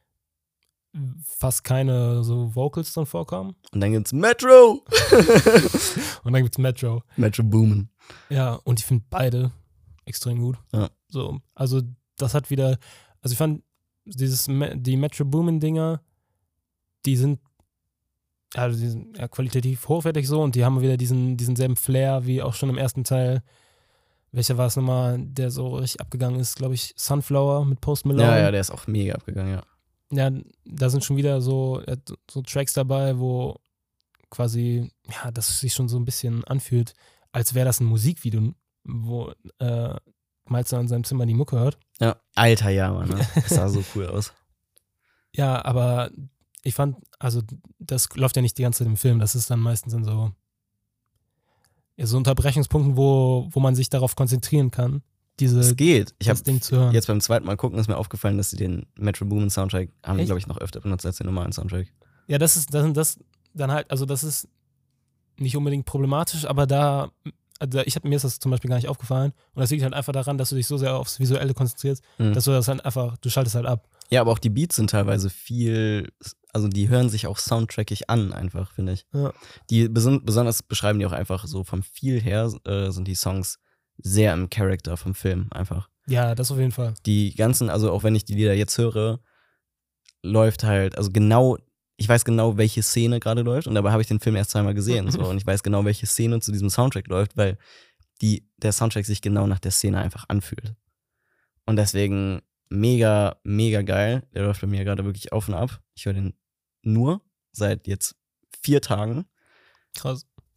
fast keine so Vocals drin vorkommen. Und dann gibt's Metro! Und dann gibt's Metro. Metro Boomin. Ja, und ich finde beide extrem gut. Ja. So, also das hat wieder, also ich fand dieses, Me- die Metro Boomin-Dinger, die sind, also die sind ja qualitativ hochwertig so und die haben wieder diesen, diesen selben Flair wie auch schon im ersten Teil. Welcher war es nochmal, der so richtig abgegangen ist, glaube ich, Sunflower mit Post Malone. Ja, ja, der ist auch mega abgegangen, ja. Ja, da sind schon wieder so, ja, so Tracks dabei, wo quasi, ja, das sich schon so ein bisschen anfühlt, als wäre das ein Musikvideo, wo äh, Miles in seinem Zimmer die Mucke hört. Ja, alter, ja, Mann. Ne? Das sah so cool aus. Ja, aber ich fand, also das läuft ja nicht die ganze Zeit im Film, das ist dann meistens in so, ja, so Unterbrechungspunkten, wo, wo man sich darauf konzentrieren kann, diese, Es geht. Ich das habe Ding zu hören. jetzt beim zweiten Mal gucken, ist mir aufgefallen, dass sie den Metro Boomin Soundtrack haben, die, Echt? glaube ich, noch öfter benutzt als den normalen Soundtrack. Ja, das ist, das, das dann halt, also das ist nicht unbedingt problematisch, aber da, also ich hab, mir ist das zum Beispiel gar nicht aufgefallen und das liegt halt einfach daran, dass du dich so sehr aufs Visuelle konzentrierst, Mhm. dass du das halt einfach, du schaltest halt ab. Ja, aber auch die Beats sind teilweise viel, also die hören sich auch soundtrackig an, einfach, finde ich. Ja. Die beson- besonders beschreiben die auch einfach so vom Feel her, äh, sind die Songs sehr im Charakter vom Film einfach. Ja, das auf jeden Fall. Die ganzen, also auch wenn ich die Lieder jetzt höre, läuft halt, also genau, ich weiß genau, welche Szene gerade läuft und dabei habe ich den Film erst zweimal gesehen so, und ich weiß genau, welche Szene zu diesem Soundtrack läuft, weil die, der Soundtrack sich genau nach der Szene einfach anfühlt. Und deswegen mega, mega geil. Der läuft bei mir gerade wirklich auf und ab. Ich höre den nur seit jetzt vier Tagen. Krass.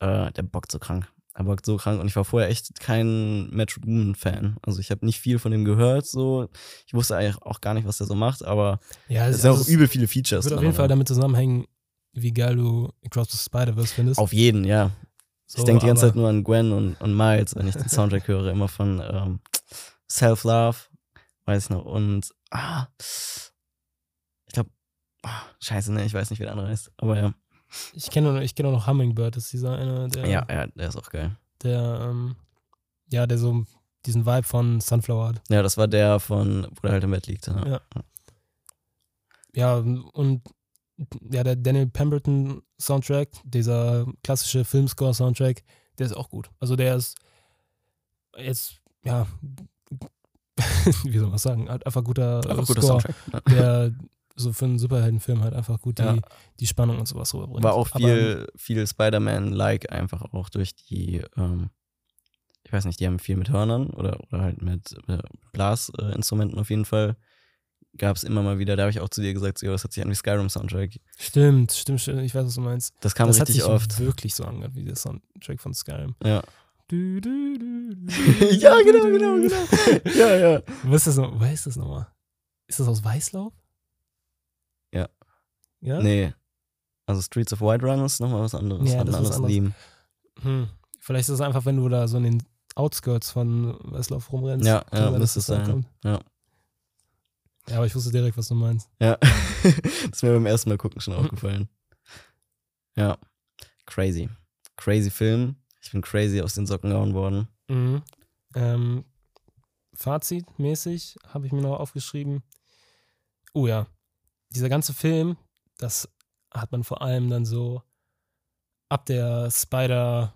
äh, der bockt so krank. Er bockt so krank und ich war vorher echt kein Metro Boomin-Fan. Also ich habe nicht viel von dem gehört, so. Ich wusste eigentlich auch gar nicht, was der so macht, aber Ja, es es sind also auch übel viele Features. wird auf drin, jeden Fall aber- damit zusammenhängen, wie geil du Across the Spider-Verse findest. Auf jeden, ja. So, ich denke die ganze aber- Zeit nur an Gwen und, und Miles, wenn ich den Soundtrack höre, immer von ähm, Self-Love, weiß ich noch, und ah, ich glaube, ah, scheiße, ne, ich weiß nicht, wie der andere heißt, aber ja. Ich kenne ich kenn auch noch Hummingbird, das ist dieser eine, der, Ja, ja, der ist auch geil. der, ähm, ja, der so diesen Vibe von Sunflower hat. Ja, das war der von, wo der halt im Bett liegt. Ja. Ja. Ja, und ja, der Daniel Pemberton Soundtrack, dieser klassische Filmscore-Soundtrack, der ist auch gut. Also der ist jetzt, ja, wie soll man das sagen, halt einfach guter Einfach guter Score, Soundtrack. Ja. der so für einen Superheldenfilm halt einfach gut die, Ja. die Spannung und sowas rüberbringt. War auch Aber, viel, viel Spider-Man-like einfach auch durch die, ähm, ich weiß nicht, die haben viel mit Hörnern oder, oder halt mit äh, Blasinstrumenten auf jeden Fall. Gab es immer mal wieder, da habe ich auch zu dir gesagt, so, das hat sich an wie Skyrim-Soundtrack. Stimmt, stimmt, stimmt, ich weiß, was du meinst. Das kam das hat richtig sich oft. wirklich so angehört wie der Soundtrack von Skyrim. Ja. Du, du, du, du, Ja, du, genau, du, genau, du. genau. Ja, ja. Wo ist das noch? Woher ist das nochmal? Ist das aus Weißlauf? Ja. Ja? Nee. Also Streets of White Run ist nochmal was anderes. Ja, Hat das ein ist was anderes anderes. Theme. Hm. Vielleicht ist es einfach, wenn du da so in den Outskirts von Weißlauf rumrennst. Ja, kann ja, sein, dass müsste es das da sein. kommt. Ja. Ja, aber ich wusste direkt, was du meinst. Ja. Das ist mir beim ersten Mal gucken schon aufgefallen. Ja. Crazy. Crazy Film. Ich bin crazy aus den Socken gehauen worden. Mhm. Ähm, Fazitmäßig habe ich mir noch aufgeschrieben. Oh ja, dieser ganze Film, das hat man vor allem dann so ab der Spider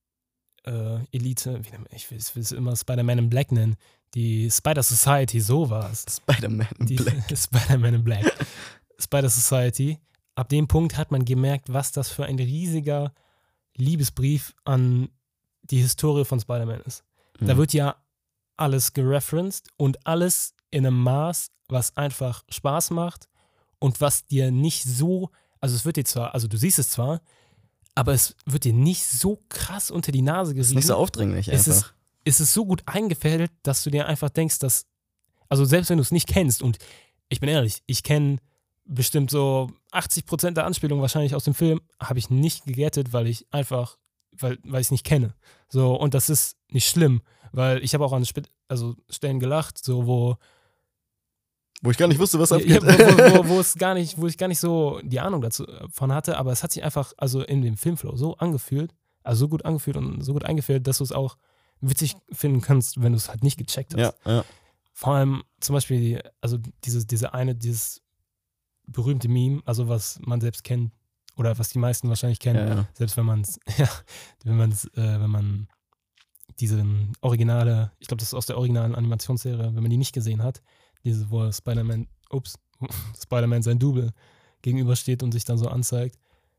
äh, Elite, wie nennt man- ich will ich will es immer Spider-Man in Black nennen, die Spider Society, so war es. Spider-Man in Die Black. Spider-Man in Black. Spider Society. Ab dem Punkt hat man gemerkt, was das für ein riesiger Liebesbrief an die Historie von Spider-Man ist. Da Mhm. wird ja alles gereferenced und alles in einem Maß, was einfach Spaß macht und was dir nicht so, also es wird dir zwar, also du siehst es zwar, aber es wird dir nicht so krass unter die Nase Ist gerieben. nicht so aufdringlich Es ist, einfach. es ist so gut eingefädelt, dass du dir einfach denkst, dass, also selbst wenn du es nicht kennst, und ich bin ehrlich, ich kenne bestimmt so achtzig Prozent der Anspielungen wahrscheinlich aus dem Film, habe ich nicht gegettet, weil ich einfach, weil, weil ich es nicht kenne. So, und das ist nicht schlimm, weil ich habe auch an Sp- also Stellen gelacht, so wo, Wo ich gar nicht wusste, was ja, abgeht. wo, wo, wo, wo es gar nicht, wo ich gar nicht so die Ahnung dazu äh, von hatte, aber es hat sich einfach, also in dem Filmflow so angefühlt, also so gut angefühlt und so gut eingeführt, dass du es auch witzig finden kannst, wenn du es halt nicht gecheckt hast. Ja, ja. Vor allem zum Beispiel, die, also diese, diese eine, dieses berühmte Meme, also was man selbst kennt, oder was die meisten wahrscheinlich kennen, ja, ja. selbst wenn man es, ja, wenn man es, äh, wenn man diese originale, ich glaube, das ist aus der originalen Animationsserie, wenn man die nicht gesehen hat, diese, wo Spider-Man, ups, Spider-Man sein Double gegenübersteht und sich dann so anzeigt.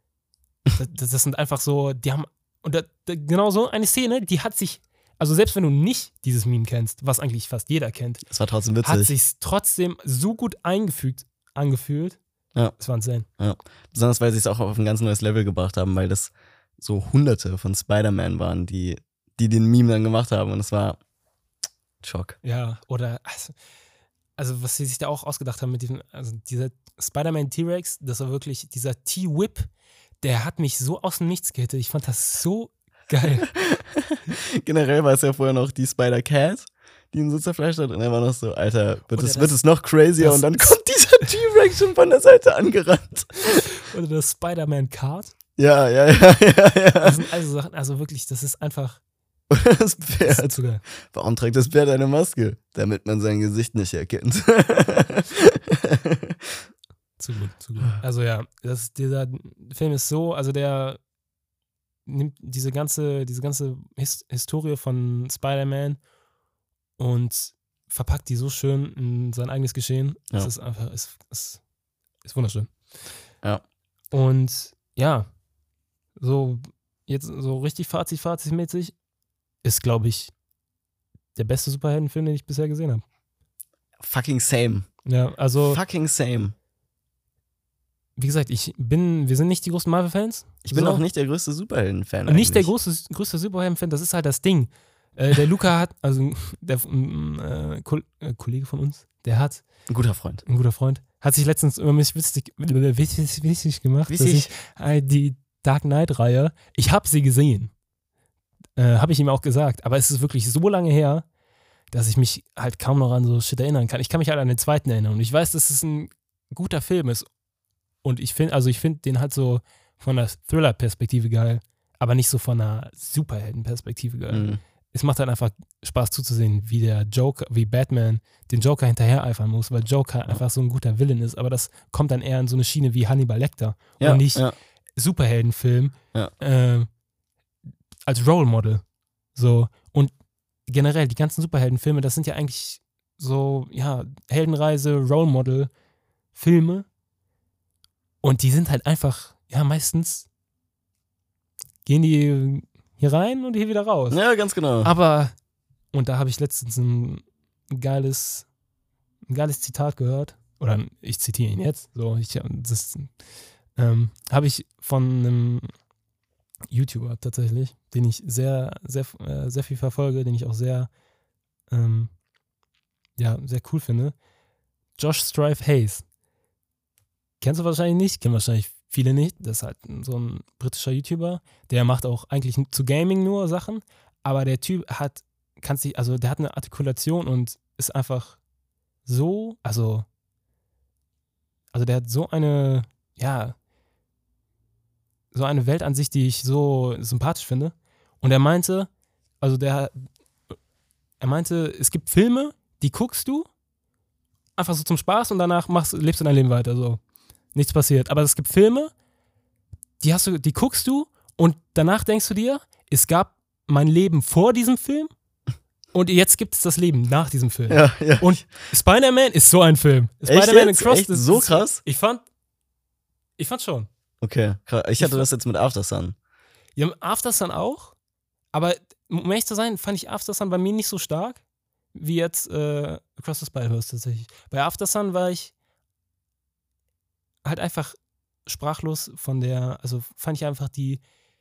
Das, das, das sind einfach so, die haben, und da, da, genau so eine Szene, die hat sich, also selbst wenn du nicht dieses Meme kennst, was eigentlich fast jeder kennt, Das war trotzdem hat witzig. sich trotzdem so gut eingefügt, angefühlt. Ja. Es war insane. Besonders, weil sie es auch auf ein ganz neues Level gebracht haben, weil das so hunderte von Spider-Man waren, die, die den Meme dann gemacht haben. Und es war Schock. Ja, oder, also, also was sie sich da auch ausgedacht haben mit diesem, also dieser Spider-Man T-Rex, das war wirklich, dieser T-Whip, der hat mich so aus dem Nichts gehittet. Ich fand das so geil. Generell war es ja vorher noch die Spider-Cat, die ihn so zerfleischt hat. Und er war noch so, Alter, wird, Oder es, das- wird es noch crazier? das- Und dann kommt dieser T-Rex schon von der Seite angerannt. Oder das Spider-Man Card. Ja, ja, ja, ja, ja. Das sind also Sachen, also wirklich, das ist einfach, Das das Pferd. ist zu geil. Warum trägt das Pferd eine Maske? Damit man sein Gesicht nicht erkennt. Zu gut, zu gut. Also ja, das, dieser Film ist so, also der nimmt diese ganze, diese ganze His Historie von Spider-Man und verpackt die so schön in sein eigenes Geschehen. Ja. Es ist einfach, es ist, ist wunderschön. Ja. Und ja, so jetzt so richtig Fazit, Fazitmäßig ist, glaube ich, der beste Superheldenfilm, den ich bisher gesehen habe. Fucking same. Ja, also Fucking same. wie gesagt, ich bin, wir sind nicht die großen Marvel-Fans. Ich bin so. auch nicht der größte Superhelden-Fan. Und nicht der eigentlich. große, größte Superhelden-Fan, das ist halt das Ding. Äh, der Luca hat, also der äh, Ko- äh, Kollege von uns, der hat, Ein guter Freund. ein guter Freund, hat sich letztens über mich witzig, witzig, witzig gemacht, Witzig. dass ich äh, die Dark Knight-Reihe, ich habe sie gesehen. Äh, habe ich ihm auch gesagt. Aber es ist wirklich so lange her, dass ich mich halt kaum noch an so Shit erinnern kann. Ich kann mich halt an den zweiten erinnern. Und ich weiß, dass es ein guter Film ist. Und ich finde, also ich finde den halt so von der Thriller-Perspektive geil, aber nicht so von einer Superhelden-Perspektive geil. Mhm. Es macht halt einfach Spaß zuzusehen, wie der Joker, wie Batman den Joker hinterher eifern muss, weil Joker einfach so ein guter Villain ist. Aber das kommt dann eher in so eine Schiene wie Hannibal Lecter Ja, und nicht ja. Superheldenfilm Ja. äh, als Role Model. So. Und generell, die ganzen Superheldenfilme, das sind ja eigentlich so, ja, Heldenreise, Role Model Filme. Und die sind halt einfach, ja, meistens gehen die hier rein und hier wieder raus. Ja, ganz genau. Aber, und da habe ich letztens ein geiles, ein geiles Zitat gehört. Oder ich zitiere ihn jetzt. So, ich, das ähm, habe ich von einem YouTuber tatsächlich, den ich sehr, sehr, äh, sehr viel verfolge, den ich auch sehr, ähm, ja, sehr cool finde. Josh Strive Hayes. Kennst du wahrscheinlich nicht, kennen wahrscheinlich viele nicht. Das ist halt so ein britischer YouTuber. Der macht auch eigentlich zu Gaming nur Sachen, aber der Typ hat, kann sich, also der hat eine Artikulation und ist einfach so, also, also der hat so eine, ja, so eine Weltansicht, die ich so sympathisch finde. Und er meinte, also der, er meinte, es gibt Filme, die guckst du einfach so zum Spaß und danach machst, lebst du dein Leben weiter, so. Nichts passiert. Aber es gibt Filme, die hast du, die guckst du und danach denkst du dir, es gab mein Leben vor diesem Film und jetzt gibt es das Leben nach diesem Film. Ja, ja. Und Spider-Man ist so ein Film. Echt Spider-Man jetzt? Across Echt? the- So krass? Ich fand, ich fand schon. Okay, krass. Ich hatte Ich- das jetzt mit After Sun. Ja, After Sun auch, aber um ehrlich zu sein, fand ich After Sun bei mir nicht so stark, wie jetzt äh, Across the Spider-Verse tatsächlich. Bei After Sun war ich halt einfach sprachlos von der, also fand ich einfach die,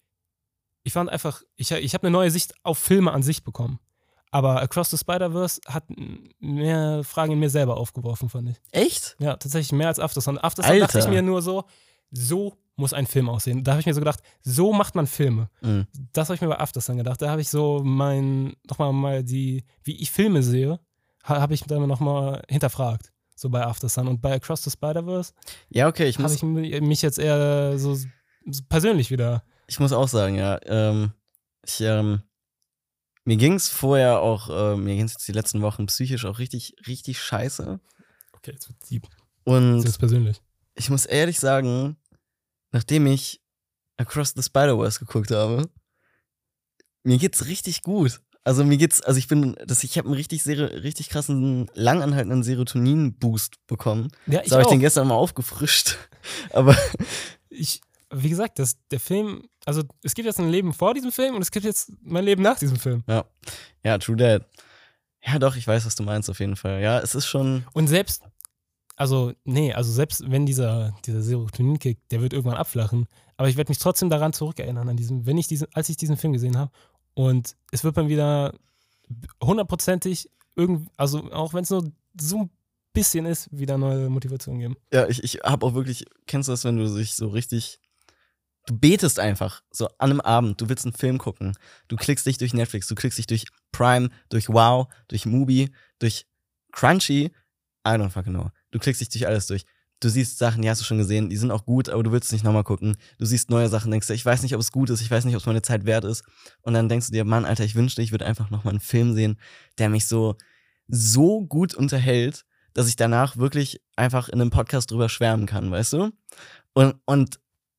ich fand einfach, ich, ich habe eine neue Sicht auf Filme an sich bekommen. Aber Across the Spider-Verse hat mehr Fragen in mir selber aufgeworfen, fand ich. Echt? Ja, tatsächlich mehr als After Sun. After Sun Alter. dachte ich mir nur so, so muss ein Film aussehen. Da habe ich mir so gedacht, so macht man Filme. Mhm. Das habe ich mir bei After Sun gedacht. Da habe ich so mein, nochmal mal die, wie ich Filme sehe, ha, habe ich dann nochmal hinterfragt. So bei After Sun. Und bei Across the Spider-Verse Ja, okay, ich habe muss, ich mi- mich jetzt eher so, so persönlich wieder. ich muss auch sagen, ja. Ähm, ich, ähm, mir ging es vorher auch, äh, mir ging es jetzt die letzten Wochen psychisch auch richtig, richtig scheiße. Okay, jetzt wird deep. Und Jetzt persönlich. ich muss ehrlich sagen, nachdem ich Across the Spider-Verse geguckt habe, mir geht's richtig gut. Also mir geht's, also ich bin, das, ich habe einen richtig, sehr, richtig krassen, langanhaltenden Serotonin-Boost bekommen. Ja, ich So habe ich auch. den gestern mal aufgefrischt. Aber Ich, wie gesagt, das, der Film, also es gibt jetzt ein Leben vor diesem Film und es gibt jetzt mein Leben nach diesem Film. ja, true that. Ja, doch, ich weiß, was du meinst auf jeden Fall. Ja, es ist schon. Und selbst, also, nee, also selbst wenn dieser, dieser Serotonin-Kick, der wird irgendwann abflachen, aber ich werde mich trotzdem daran zurückerinnern, an diesem, wenn ich diesen, als ich diesen Film gesehen habe. Und es wird dann wieder hundertprozentig, irgend, also auch wenn es nur so ein bisschen ist, wieder neue Motivation geben. Ja, ich, ich habe auch wirklich, kennst du das, wenn du dich so richtig. Du betest einfach, so an einem Abend, du willst einen Film gucken, du klickst dich durch Netflix, du klickst dich durch Prime, durch Wow, durch Mubi, durch Crunchy, I don't fucking know. Du klickst dich durch alles durch. Du siehst Sachen, die hast du schon gesehen, die sind auch gut, aber du willst es nicht nochmal gucken. Du siehst neue Sachen, denkst du, ich weiß nicht, ob es gut ist, ich weiß nicht, ob es meine Zeit wert ist. Und dann denkst du dir, Mann, Alter, ich wünschte, ich würde einfach nochmal einen Film sehen, der mich so, so gut unterhält, dass ich danach wirklich einfach in einem Podcast drüber schwärmen kann, weißt du? Und, und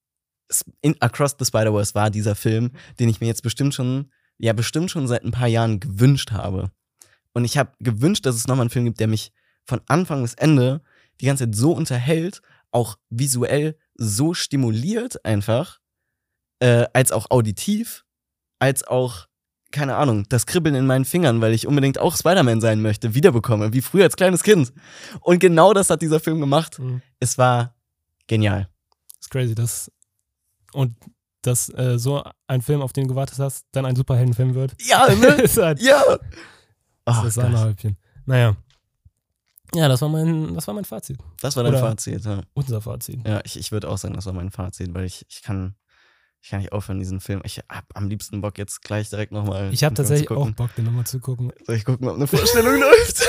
in Across the Spider-Verse war dieser Film, den ich mir jetzt bestimmt schon, ja, bestimmt schon seit ein paar Jahren gewünscht habe. Und ich habe gewünscht, dass es nochmal einen Film gibt, der mich von Anfang bis Ende die ganze Zeit so unterhält, auch visuell so stimuliert einfach, äh, als auch auditiv, als auch, keine Ahnung, das Kribbeln in meinen Fingern, weil ich unbedingt auch Spider-Man sein möchte, wiederbekomme, wie früher als kleines Kind. Und genau das hat dieser Film gemacht. Mhm. Es war genial. crazy. Das, und dass äh, so ein Film, auf den du gewartet hast, dann ein Superheldenfilm wird. Ja, ne? ist halt, Ja. das Oh, ist das Sahnehäubchen. Naja. Ja, das war mein, das war mein Fazit. das war dein Oder- Fazit, ja. Unser Fazit. Ja, ich, ich würde auch sagen, das war mein Fazit, weil ich, ich kann ich kann nicht aufhören, diesen Film. Ich hab am liebsten Bock, jetzt gleich direkt nochmal. Ich habe tatsächlich auch Bock, den nochmal zu gucken. Soll ich gucken, ob eine Vorstellung läuft?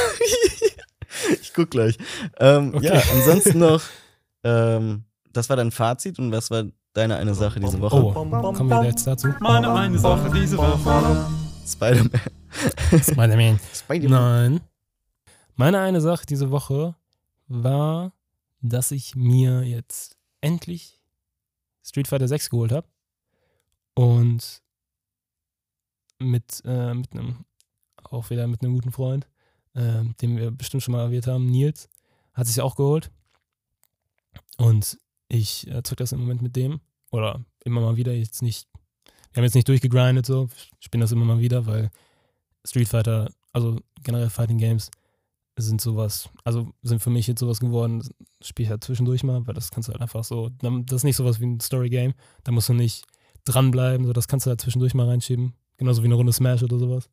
Ich guck gleich. Ähm, Okay. Ja, ansonsten noch, ähm, das war dein Fazit und was war deine eine Sache diese Woche? Oh, kommen wir jetzt dazu? Meine eine Sache diese Woche. Spider-Man. Spider-Man. Spider-Man. Nein. Meine eine Sache diese Woche war, dass ich mir jetzt endlich Street Fighter sechs geholt habe. Und mit, äh, mit einem, auch wieder mit einem guten Freund, äh, den wir bestimmt schon mal erwähnt haben, Nils, hat sich auch geholt. Und ich äh, zocke das im Moment mit dem. Oder immer mal wieder, jetzt nicht, wir haben jetzt nicht durchgegrindet so, ich spiele das immer mal wieder, weil Street Fighter, also generell Fighting Games, sind sowas, also sind für mich jetzt sowas geworden, das spiele ich halt zwischendurch mal, weil das kannst du halt einfach so, das ist nicht sowas wie ein Story-Game, da musst du nicht dranbleiben, so das kannst du halt zwischendurch mal reinschieben, genauso wie eine Runde Smash oder sowas.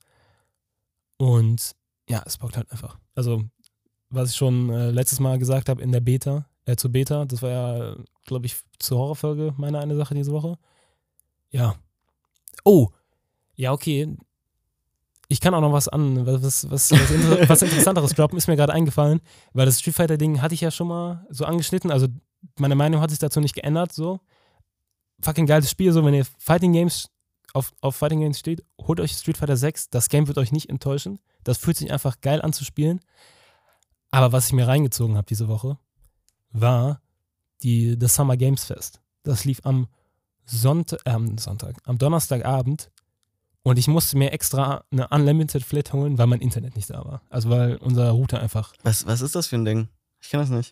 Und ja, es bockt halt einfach. Also, was ich schon äh, letztes Mal gesagt habe in der Beta, äh, zur Beta, das war ja, glaube ich, zur Horrorfolge meine eine Sache diese Woche. Ja. Oh, ja, okay. Ich kann auch noch was an, was, was, was, inter- was Interessanteres droppen, ist mir gerade eingefallen, weil das Street Fighter-Ding hatte ich ja schon mal so angeschnitten, also meine Meinung hat sich dazu nicht geändert, so. Fucking geiles Spiel, so, wenn ihr Fighting Games auf, auf Fighting Games steht, holt euch Street Fighter sechs, das Game wird euch nicht enttäuschen, das fühlt sich einfach geil an zu spielen, aber was ich mir reingezogen habe diese Woche, war die, das Summer Games Fest. Das lief am Sonntag, äh, am Sonntag, am Donnerstagabend. Und ich musste mir extra eine Unlimited Flat holen, weil mein Internet nicht da war. Also weil unser Router einfach. Was, was ist das für ein Ding? Ich kenn das nicht.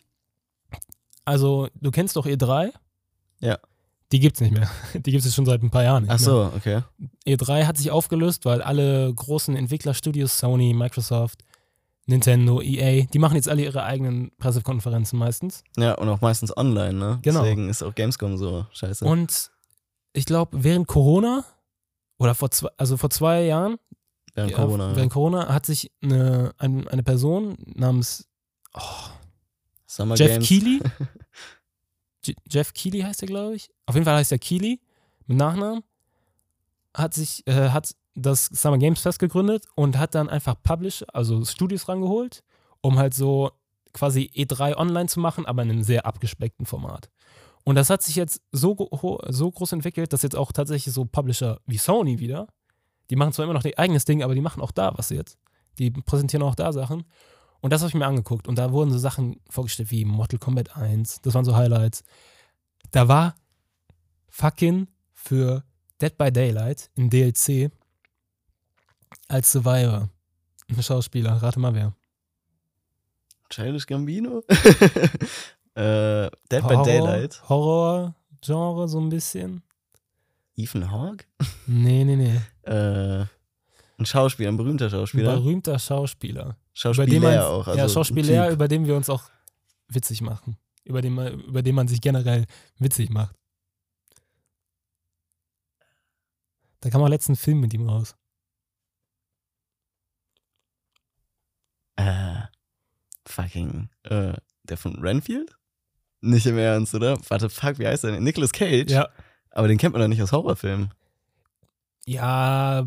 Also du kennst doch E drei? Ja. Die gibt's nicht mehr. Die gibt es schon seit ein paar Jahren nicht Ach so, okay. mehr. E drei hat sich aufgelöst, weil alle großen Entwicklerstudios, Sony, Microsoft, Nintendo, E A, die machen jetzt alle ihre eigenen Pressekonferenzen meistens. Ja, und auch meistens online, ne? Genau. Deswegen ist auch Gamescom so scheiße. Und ich glaube, während Corona oder vor zwei, also vor zwei Jahren, Während ja, Corona. während Corona hat sich eine, ein, eine Person namens oh, Summer Jeff Games. Keighley. J- Jeff Keighley heißt er, glaube ich. Auf jeden Fall heißt er Keighley mit Nachnamen. Hat sich, äh, hat das Summer Games Fest gegründet und hat dann einfach Publish, also Studios rangeholt, um halt so quasi E drei online zu machen, aber in einem sehr abgespeckten Format. Und das hat sich jetzt so, go- so groß entwickelt, dass jetzt auch tatsächlich so Publisher wie Sony wieder, die machen zwar immer noch ihr eigenes Ding, aber die machen auch da was jetzt. Die präsentieren auch da Sachen. Und das habe ich mir angeguckt. Und da wurden so Sachen vorgestellt wie Mortal Kombat eins. Das waren so Highlights. Da war fucking für Dead by Daylight in D L C als Survivor ein Schauspieler. Rate mal wer. Childish Gambino? äh, Dead Horror, by Daylight. Horror-Genre so ein bisschen. Ethan Hawke? Nee, nee, nee. Äh, ein Schauspieler, ein berühmter Ein Schauspieler. berühmter Schauspieler. Über den Schauspieler man, auch. Also ja, ein Schauspieler, Typ. über den wir uns auch witzig machen. Über den, man, über den man sich generell witzig macht. Da kam auch letzten Film mit ihm raus. Äh, fucking, äh, der von Renfield? Nicht im Ernst, oder? Warte, fuck, wie heißt der denn? Nicolas Cage? Ja. Aber den kennt man doch nicht aus Horrorfilmen. Ja.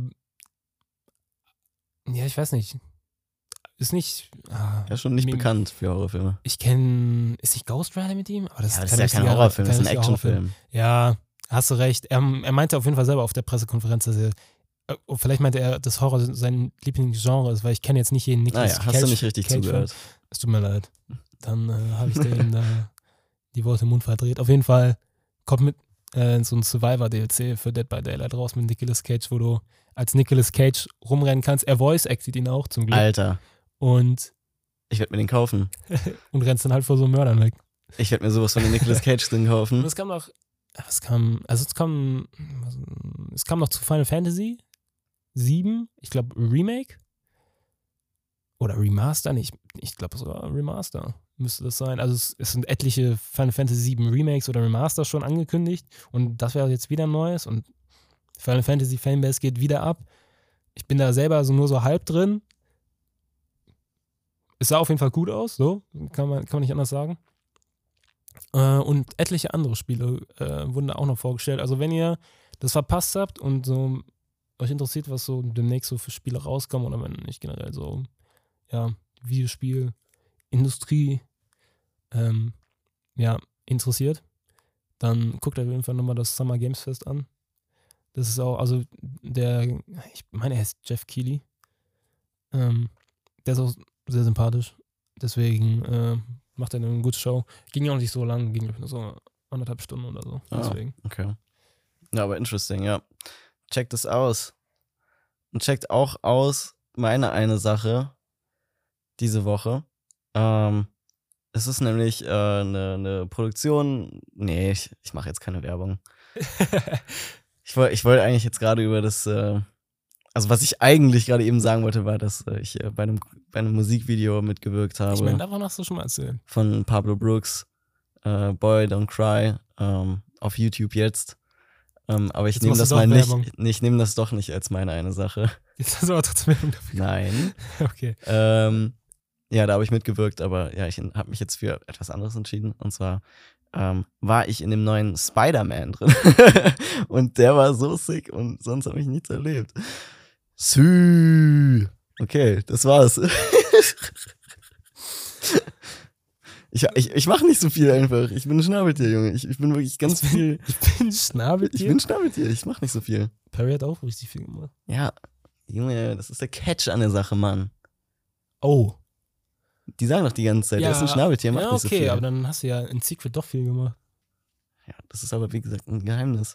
Ja, ich weiß nicht. Ist nicht. Ah, Ja, schon nicht mir- bekannt für Horrorfilme. Ich kenne. Ist nicht Ghost Rider mit ihm? Aber das, Ja, das kann ist ja kein richtiger- Horrorfilm, das ist ein kein richtiger Actionfilm. Ja, hast du recht. Er, er meinte auf jeden Fall selber auf der Pressekonferenz, dass er. äh, Vielleicht meinte er, dass Horror sein Lieblingsgenre ist, weil ich kenne jetzt nicht jeden Nicolas Naja, hast du Cage- nicht richtig Cage-Film. zugehört. Es tut mir leid. Dann äh, habe ich dem da die Worte im Mund verdreht. Auf jeden Fall kommt mit äh, so ein Survivor-D L C für Dead by Daylight raus mit Nicolas Cage, wo du als Nicolas Cage rumrennen kannst. Er voice-actet ihn auch zum Glück. Alter, Und, ich werde mir den kaufen. und rennst dann halt vor so Mördern weg. Ich werde mir sowas von den Nicolas Cage-Ding Und kaufen. es kam noch, was kam, also es kam, es kam noch zu Final Fantasy sieben, ich glaube Remake oder Remaster, nicht, ich glaube sogar Remaster müsste das sein. Also es, es sind etliche Final Fantasy sieben Remakes oder Remaster schon angekündigt und das wäre jetzt wieder ein neues und Final Fantasy Fanbase geht wieder ab. Ich bin da selber so nur so halb drin. Es sah auf jeden Fall gut aus, so, kann man, kann man nicht anders sagen. Äh, und etliche andere Spiele äh, wurden da auch noch vorgestellt. Also wenn ihr das verpasst habt und so euch interessiert, was so demnächst so für Spiele rauskommen oder wenn nicht generell so, ja, Videospiel, Industrie, ähm, ja, interessiert, dann guckt auf jeden Fall nochmal das Summer Games Fest an. Das ist auch, also der, ich meine, er heißt Jeff Keighley. Ähm, der ist auch sehr sympathisch. Deswegen äh, macht er eine gute Show. Ging ja auch nicht so lang, ging nur so anderthalb Stunden oder so. Ah, Deswegen. okay. Ja, aber interesting, ja. Checkt es aus. Und checkt auch aus meine eine Sache diese Woche. Ähm, es ist nämlich äh, eine, eine Produktion. Nee, ich, ich mache jetzt keine Werbung. Ich wollte ich wollt eigentlich jetzt gerade über das, äh, also was ich eigentlich gerade eben sagen wollte, war, dass äh, ich äh, bei, einem, bei einem Musikvideo mitgewirkt habe. Ich meine, davon hast du schon mal erzählt. Von Pablo Brooks, äh, Boy Don't Cry, ähm, auf YouTube jetzt. Ähm, aber ich Jetzt nehme machst das du mal doch nicht, Werbung. nee, ich nehme das doch nicht als meine eine Sache. Jetzt hast du aber trotzdem Werbung dafür. Nein. Okay. ähm, ja, da habe ich mitgewirkt, aber ja, ich habe mich jetzt für etwas anderes entschieden. Und zwar ähm, war ich in dem neuen Spider-Man drin. Und der war so sick und sonst habe ich nichts erlebt. Sü. Okay, das war's. ich ich, ich mache nicht so viel einfach. Ich bin ein Schnabeltier, Junge. Ich, ich bin wirklich ganz viel. Ich bin Schnabeltier. Ich bin ein Schnabeltier, ich mache nicht so viel. Perry hat auch richtig viel gemacht. Ja, Junge, das ist der Catch an der Sache, Mann. Oh. Die sagen doch die ganze Zeit, der ist ein Schnabeltier, macht ja, nicht so okay, viel. aber dann hast du ja in Secret doch viel gemacht. Ja, das ist aber, wie gesagt, ein Geheimnis.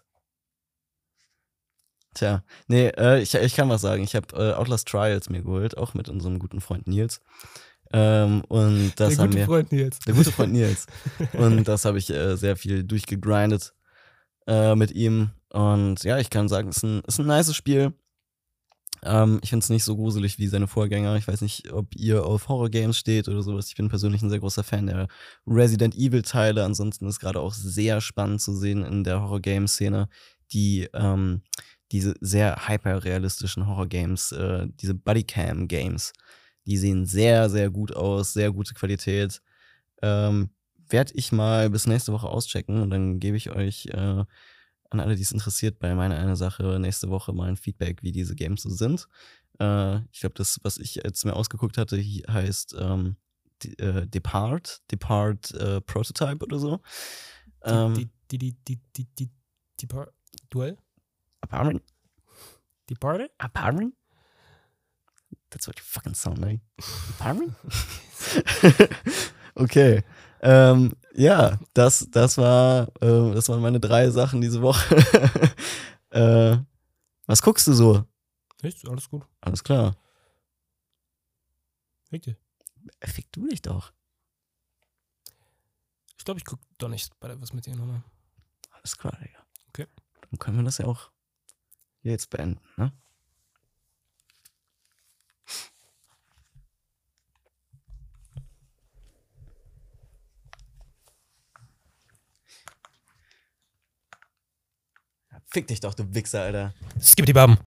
Tja, nee, äh, ich, ich kann was sagen. Ich habe äh, Outlast Trials mir geholt, auch mit unserem guten Freund Nils. Ähm, und das Der haben gute wir. Freund Nils. Der gute Freund Nils. Und das habe ich äh, sehr viel durchgegrindet äh, mit ihm. Und ja, ich kann sagen, es ist ein, ist ein nices Spiel. Ähm, ich finde es nicht so gruselig wie seine Vorgänger. Ich weiß nicht, ob ihr auf Horror-Games steht oder sowas. Ich bin persönlich ein sehr großer Fan der Resident Evil-Teile. Ansonsten ist gerade auch sehr spannend zu sehen in der Horror-Game-Szene, die ähm, diese sehr hyperrealistischen Horror-Games, äh, diese Bodycam-Games, die sehen sehr, sehr gut aus, sehr gute Qualität. Ähm, werde ich mal bis nächste Woche auschecken und dann gebe ich euch äh, an alle, die es interessiert, bei meiner eine Sache nächste Woche mal ein Feedback, wie diese Games so sind. Äh, ich glaube, das, was ich jetzt mir ausgeguckt hatte, heißt ähm, De- äh, Depart, Depart äh, Prototype oder so. Ähm, Die, die, die, die, die, die, die, Par Duell? Apartment? Die Party? Apartment? That's what you fucking sound like. Apartment? Okay. Ähm, ja, das, das war, äh, das waren meine drei Sachen diese Woche. äh, was guckst du so? Nichts, alles gut. Alles klar. Richtig. Fick du dich doch. Ich glaube, ich gucke doch nicht bei der Was mit dir nochmal. Alles klar, Digga. Okay. Dann können wir das ja auch jetzt beenden, ne? Fick dich doch, du Wichser, Alter. Skip die Baben.